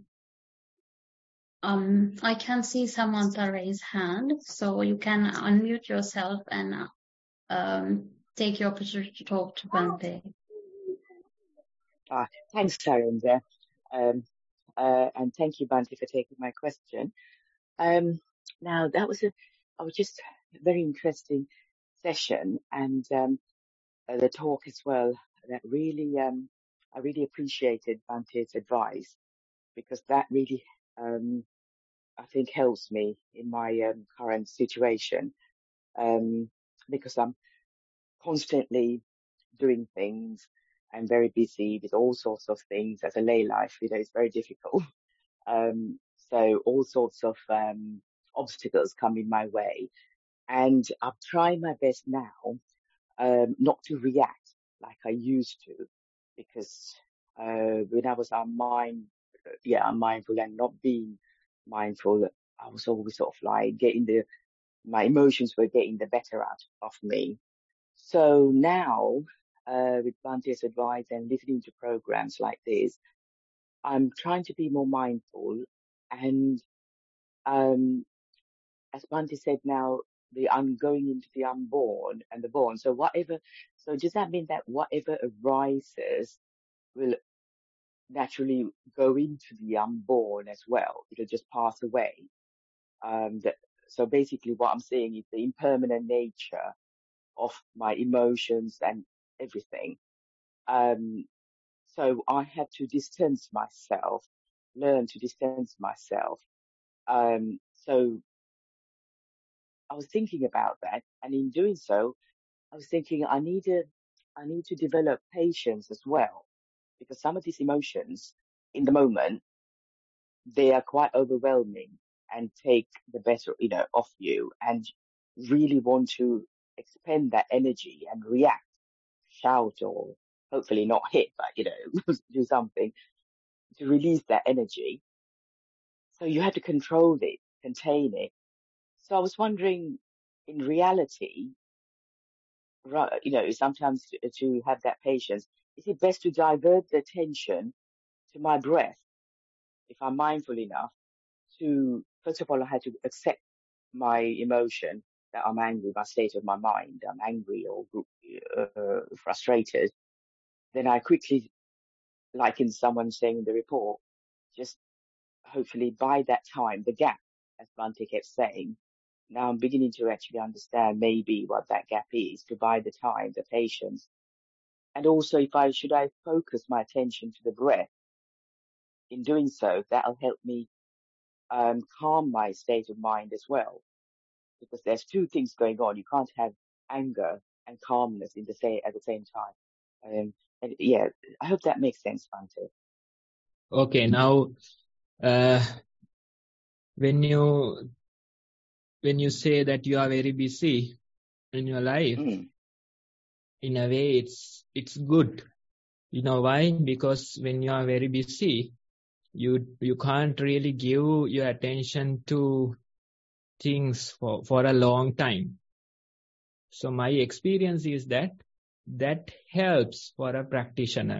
Um, I can see Samantha raise hand, so you can unmute yourself and uh, um, take your opportunity to talk to Bhante. Ah, thanks, Sarendra. Um, uh, and thank you, Bhante, for taking my question. Um, now, that was a, I was just a very interesting session, and um, uh, the talk as well. That really, um, I really appreciated Bhante's advice, because that really, um, I think, helps me in my um, current situation, um, because I'm constantly doing things. I'm very busy with all sorts of things as a lay life. You know, it's very difficult. Um, so all sorts of um, obstacles come in my way, and I'm trying my best now um, not to react like I used to, because uh, when I was unmind, yeah, unmindful and not being mindful, I was always sort of like getting the, my emotions were getting the better out of me. So now, uh, with Bhante's advice and listening to programs like this, I'm trying to be more mindful. And um, as Bhante said now, the un- going into the unborn and the born. So whatever, so does that mean that whatever arises will naturally go into the unborn as well? It'll just pass away. Um, that, so basically what I'm saying is the impermanent nature of my emotions and everything. Um, so I had to distance myself, learn to distance myself. Um, so I was thinking about that, and in doing so, I was thinking I need to, I need to develop patience as well, because some of these emotions in the moment, they are quite overwhelming and take the better, you know, of you, and really want to expend that energy and react, shout, or hopefully not hit, but, you know, do something to release that energy. So you had to control it, contain it. So I was wondering, in reality, right, you know, sometimes to, to have that patience, is it best to divert the attention to my breath if I'm mindful enough to, first of all, I had to accept my emotion that I'm angry, my state of my mind, I'm angry or uh, frustrated. Then I quickly, like in someone saying in the report, just hopefully by that time, the gap, as Bhante kept saying, now I'm beginning to actually understand maybe what that gap is, to buy the time, the patience. And also, if I should I focus my attention to the breath, in doing so, that'll help me um, calm my state of mind as well. Because there's two things going on. You can't have anger and calmness in the same at the same time. Um, and yeah, I hope that makes sense, Bhante. Okay, now uh, when you when you say that you are very busy in your life, Mm. in a way, it's it's good. You know why? Because when you are very busy, you you can't really give your attention to things for, for a long time. So my experience is that that helps for a practitioner.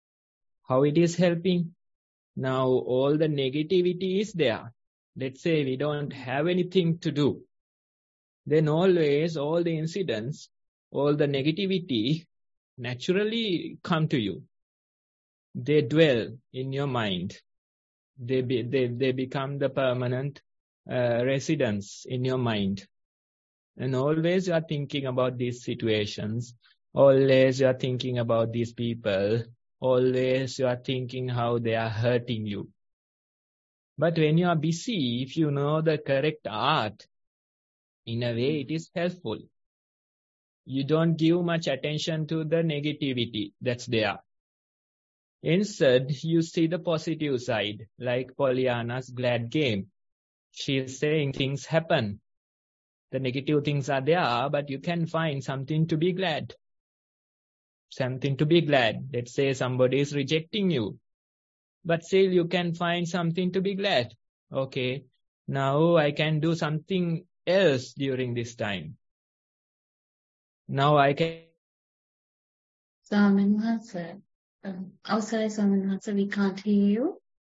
How it is helping? Now all the negativity is there. Let's say we don't have anything to do. Then always all the incidents, all the negativity naturally come to you. They dwell in your mind. They be, they they become the permanent uh, residence in your mind. And always you are thinking about these situations. Always you are thinking about these people. Always you are thinking how they are hurting you. But when you are busy, if you know the correct art, in a way it is helpful. You don't give much attention to the negativity that's there. Instead, you see the positive side, like Pollyanna's glad game. She is saying things happen. The negative things are there, but you can find something to be glad. Something to be glad. Let's say somebody is rejecting you, but still you can find something to be glad. Okay, now I can do something else during this time. Now I can... Swamin Wahanse, um, outside Swamin Wahanse, we can't hear you.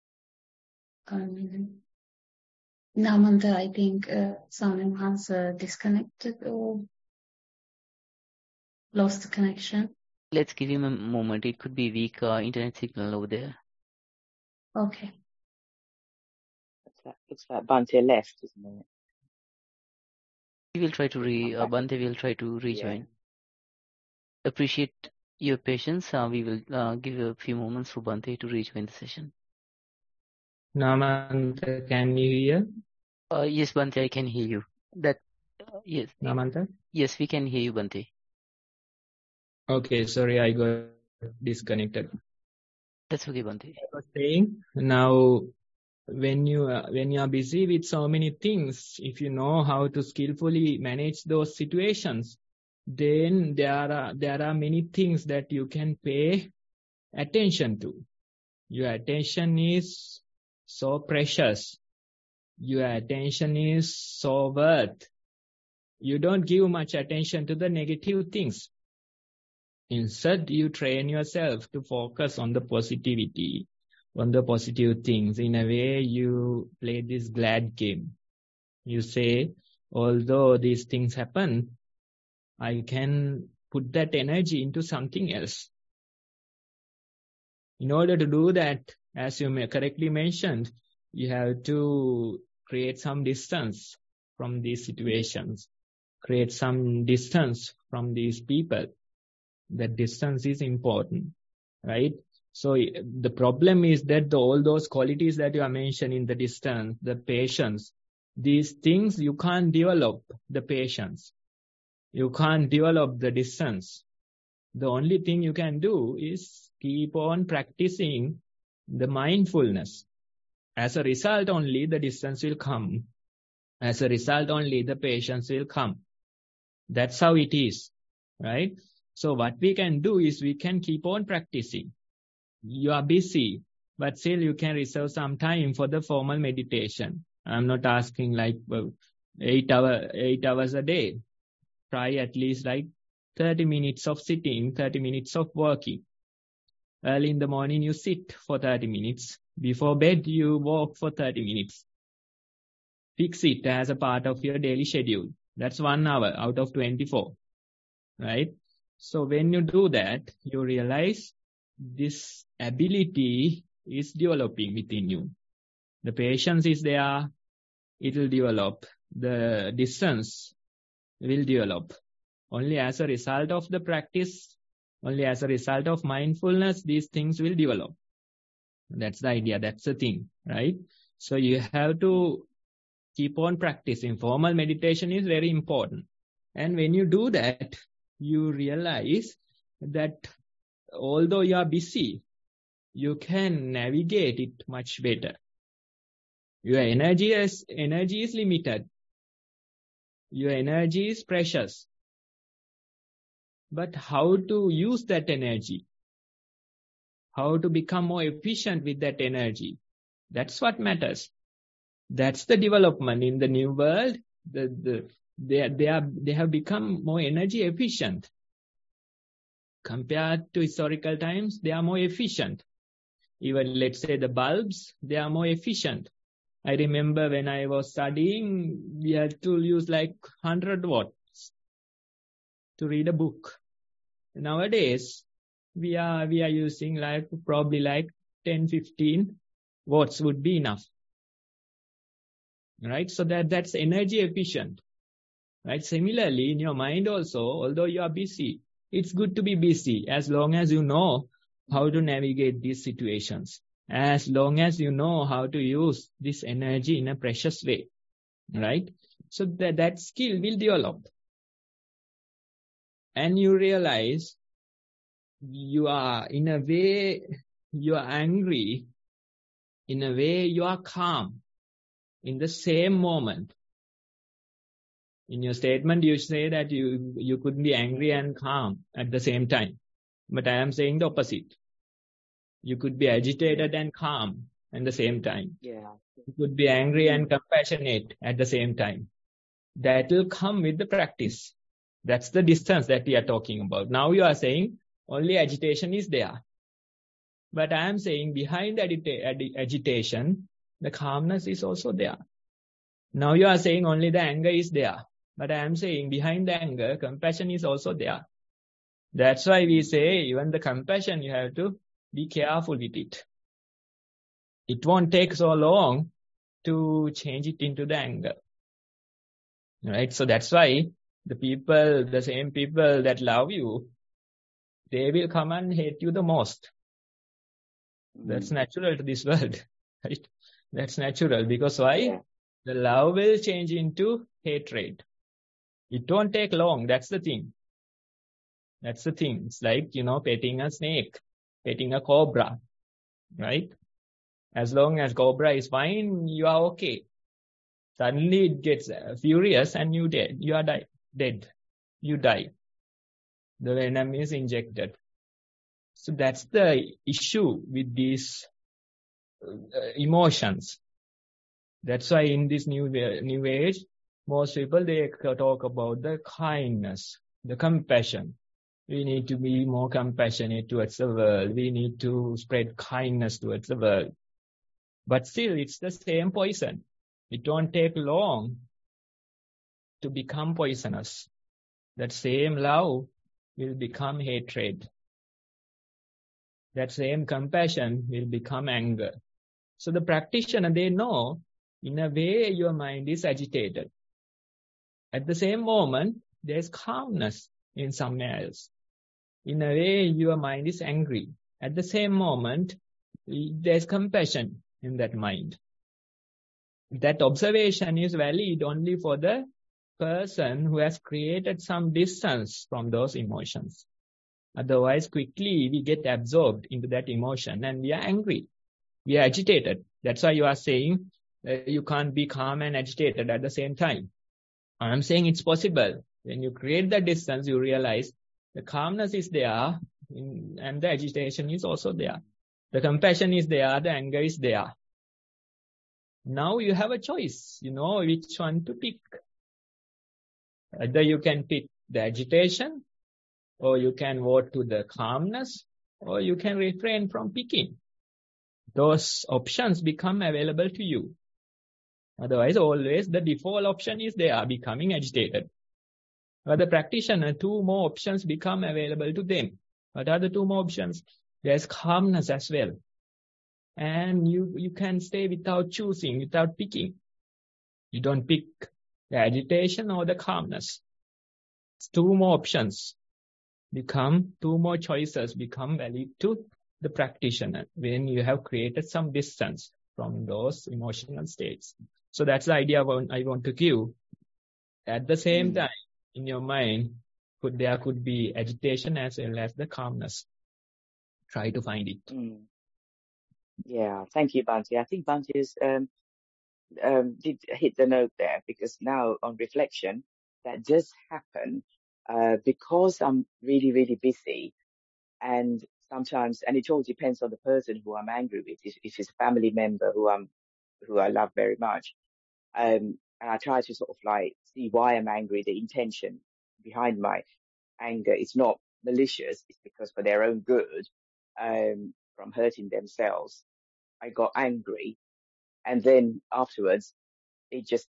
Um, Namanta, I think uh, Swamin Wahanse disconnected or lost the connection. Let's give him a moment. It could be weak uh, internet signal over there. Okay. Looks like, looks like Bante left, isn't it? We will try to re, uh, Bante will try to rejoin. Yeah. Appreciate your patience. Uh, we will uh, give a few moments for Bante to rejoin the session. Namanta, can you hear? Uh, yes, Bante, I can hear you. That uh, yes, Namanta? yes, we can hear you, Bante. Okay, sorry, I got disconnected. That's okay, Bante. I was saying, now when you uh, when you are busy with so many things, if you know how to skillfully manage those situations, then there are there are many things that you can pay attention to. Your attention is so precious. Your attention is so worth. You don't give much attention to the negative things. Instead, you train yourself to focus on the positivity, on the positive things. In a way, you play this glad game. You say, although these things happen, I can put that energy into something else. In order to do that, as you may correctly mentioned, you have to create some distance from these situations, create some distance from these people. That distance is important, right? So the problem is that the, all those qualities that you are mentioning, the distance, the patience, these things you can't develop the patience. You can't develop the distance. The only thing you can do is keep on practicing the mindfulness. As a result only the distance will come. As a result only the patience will come. That's how it is, right? So what we can do is we can keep on practicing. You are busy, but still you can reserve some time for the formal meditation. I'm not asking like well, eight hour, eight hours a day. Try at least like thirty minutes of sitting, thirty minutes of working. Early in the morning you sit for thirty minutes. Before bed you walk for thirty minutes. Fix it as a part of your daily schedule. That's one hour out of twenty-four, right? So when you do that, you realize this ability is developing within you. The patience is there, it will develop. The distance will develop. Only as a result of the practice, only as a result of mindfulness, these things will develop. That's the idea, that's the thing, right? So you have to keep on practicing. Formal meditation is very important. And when you do that, you realize that although you are busy, you can navigate it much better. Your energy is, energy is limited. Your energy is precious. But how to use that energy? How to become more efficient with that energy? That's what matters. That's the development in the new world. The, the, they, they, are, they have become more energy efficient. Compared to historical times, they are more efficient. Even let's say the bulbs, they are more efficient. I remember when I was studying, we had to use like one hundred watts to read a book. Nowadays, we are, we are using like probably like ten, fifteen watts would be enough. Right? So that, that's energy efficient. Right? Similarly, in your mind also, although you are busy, it's good to be busy as long as you know how to navigate these situations. As long as you know how to use this energy in a precious way. Right? So that, that skill will develop. And you realize you are, in a way, you are angry. In a way, you are calm in the same moment. In your statement, you say that you, you could be angry and calm at the same time. But I am saying the opposite. You could be agitated and calm at the same time. Yeah. You could be angry and compassionate at the same time. That will come with the practice. That's the distance that we are talking about. Now you are saying only agitation is there. But I am saying behind agita- ag- agitation, the calmness is also there. Now you are saying only the anger is there. But I am saying behind the anger, compassion is also there. That's why we say even the compassion, you have to be careful with it. It won't take so long to change it into the anger. Right? So that's why the people, the same people that love you, they will come and hate you the most. That's natural to this world. Right? That's natural. Because why? Yeah. The love will change into hatred. It won't take long. That's the thing. That's the thing. It's like, you know, petting a snake, petting a cobra, right? As long as cobra is fine, you are okay. Suddenly it gets uh, furious and you dead. You are die, dead. You die. The venom is injected. So that's the issue with these uh, emotions. That's why in this new new age, most people, they talk about the kindness, the compassion. We need to be more compassionate towards the world. We need to spread kindness towards the world. But still, it's the same poison. It won't take long to become poisonous. That same love will become hatred. That same compassion will become anger. So the practitioner, they know, in a way, your mind is agitated. At the same moment, there's calmness in somewhere else. In a way, your mind is angry. At the same moment, there's compassion in that mind. That observation is valid only for the person who has created some distance from those emotions. Otherwise, quickly we get absorbed into that emotion and we are angry. We are agitated. That's why you are saying uh, you can't be calm and agitated at the same time. I'm saying it's possible. When you create that distance, you realize the calmness is there in, and the agitation is also there. The compassion is there, the anger is there. Now you have a choice, you know, which one to pick. Either you can pick the agitation, or you can vote to the calmness, or you can refrain from picking. Those options become available to you. Otherwise, always the default option is there, becoming agitated. For the practitioner, two more options become available to them. What are the two more options? There's calmness as well. And you, you can stay without choosing, without picking. You don't pick the agitation or the calmness. It's two more options become, two more choices become valid to the practitioner when you have created some distance from those emotional states. So that's the idea I want, I want to give. At the same mm. time, in your mind, could there could be agitation as well as the calmness. Try to find it. Mm. Yeah, thank you, Bhante. I think Bhante is, um, um, did hit the note there, because now on reflection, that does happen uh, because I'm really, really busy. And sometimes, and it all depends on the person who I'm angry with. If, if it's a family member who I'm, who I love very much, um, and I try to sort of like see why I'm angry, the intention behind my anger. It's not malicious. It's because for their own good, um, from hurting themselves, I got angry, and then afterwards, it just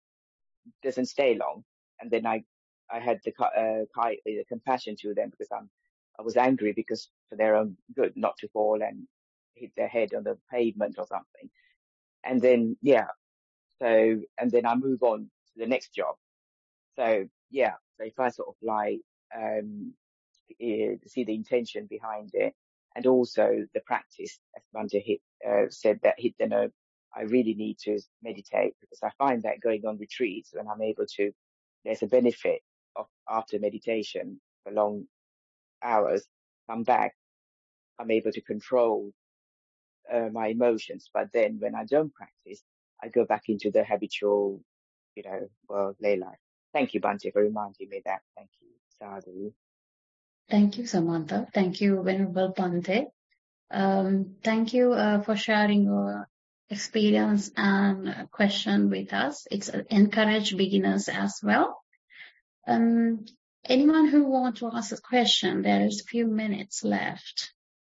doesn't stay long. And then I, I had the uh, the compassion to them because I'm I was angry because for their own good, not to fall and hit their head on the pavement or something. And then, yeah, so, and then I move on to the next job. So, yeah, so if I sort of like, um, eh, see the intention behind it and also the practice, as Bante hit, uh, said that hit the note, I really need to meditate because I find that going on retreats when I'm able to, there's a benefit of after meditation for long hours, come back, I'm able to control uh, my emotions. But then when I don't practice, I go back into the habitual, you know, world, lay life. Thank you, Bante, for reminding me that. Thank you, Sadhu. Thank you, Samantha. Thank you, Venerable Bante. Um, thank you uh, for sharing your experience and question with us. It's uh, encourage beginners as well. Um, anyone who wants to ask a question, there is a few minutes left.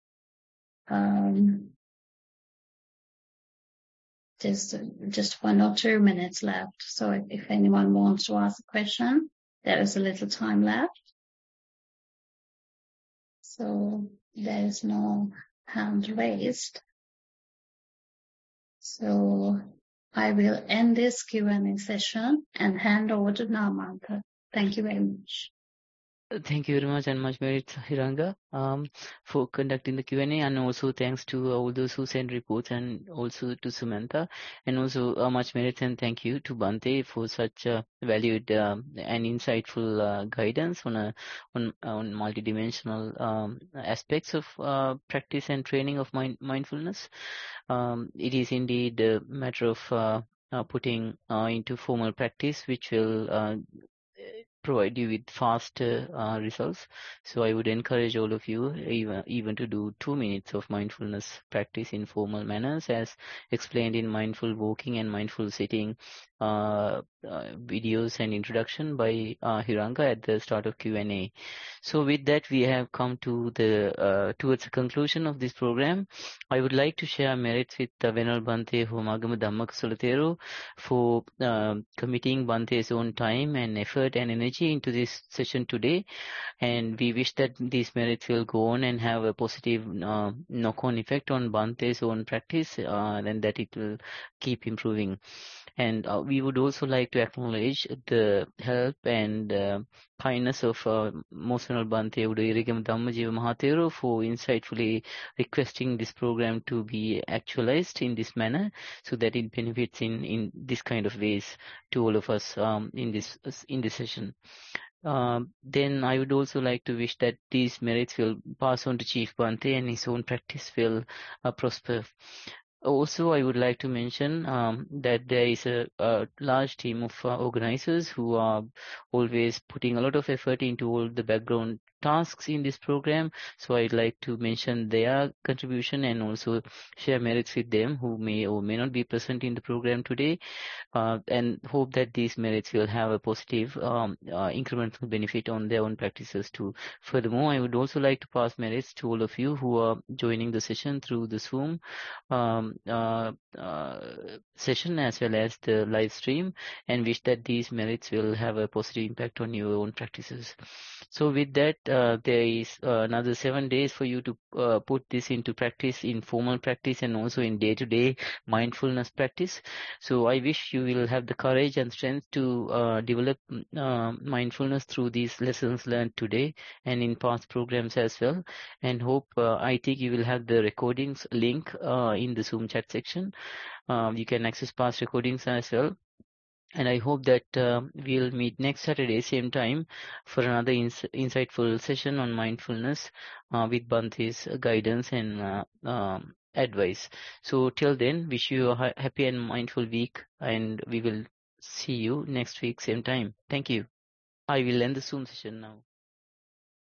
Um, just just one or two minutes left. So if, if anyone wants to ask a question, there is a little time left. So there is no hand raised. So I will end this Q and A session and hand over to Namantha. Thank you very much. Thank you very much and much merit, Hiranga, um, for conducting the Q and A, and also thanks to all those who sent reports, and also to Samantha, and also uh, much merit and thank you to Bante for such uh, valued um, and insightful uh, guidance on a on on multidimensional um, aspects of uh, practice and training of mind, mindfulness. Um, it is indeed a matter of uh, uh, putting uh, into formal practice, which will uh, provide you with faster uh, results. So I would encourage all of you even even to do two minutes of mindfulness practice in formal manners, as explained in Mindful Walking and Mindful Sitting uh, uh, videos and introduction by uh, Hiranga at the start of Q and A. So with that, we have come to the uh, towards the conclusion of this program. I would like to share merits with uh, Venerable Bante Homagama Dhammakusala Thero for uh, committing Bante's own time and effort and energy into this session today, and we wish that these merits will go on and have a positive uh, knock-on effect on Bante's own practice, uh, and that it will keep improving. And uh, we would also like to acknowledge the help and uh, kindness of uh, Most Venerable Bante Udayirigam Dhammajiva Mahathero for insightfully requesting this program to be actualized in this manner, so that it benefits in, in this kind of ways to all of us um, in this in this session. Uh, then I would also like to wish that these merits will pass on to Chief Bante and his own practice will uh, prosper. Also, I would like to mention um, that there is a, a large team of uh, organizers who are always putting a lot of effort into all the background tasks in this program. So I'd like to mention their contribution and also share merits with them who may or may not be present in the program today, uh, and hope that these merits will have a positive um, uh, incremental benefit on their own practices too. Furthermore, I would also like to pass merits to all of you who are joining the session through the Zoom um, uh, uh, session as well as the live stream, and wish that these merits will have a positive impact on your own practices. So with that, uh, there is uh, another seven days for you to uh, put this into practice, in formal practice and also in day-to-day mindfulness practice. So I wish you will have the courage and strength to uh, develop uh, mindfulness through these lessons learned today and in past programs as well, and hope uh, I think you will have the recordings link uh, in the Zoom chat section. Uh, you can access past recordings as well. And I hope that uh, we'll meet next Saturday, same time, for another ins insightful session on mindfulness uh, with Bante's guidance and uh, um, advice. So till then, wish you a ha happy and mindful week, and we will see you next week, same time. Thank you. I will end the Zoom session now.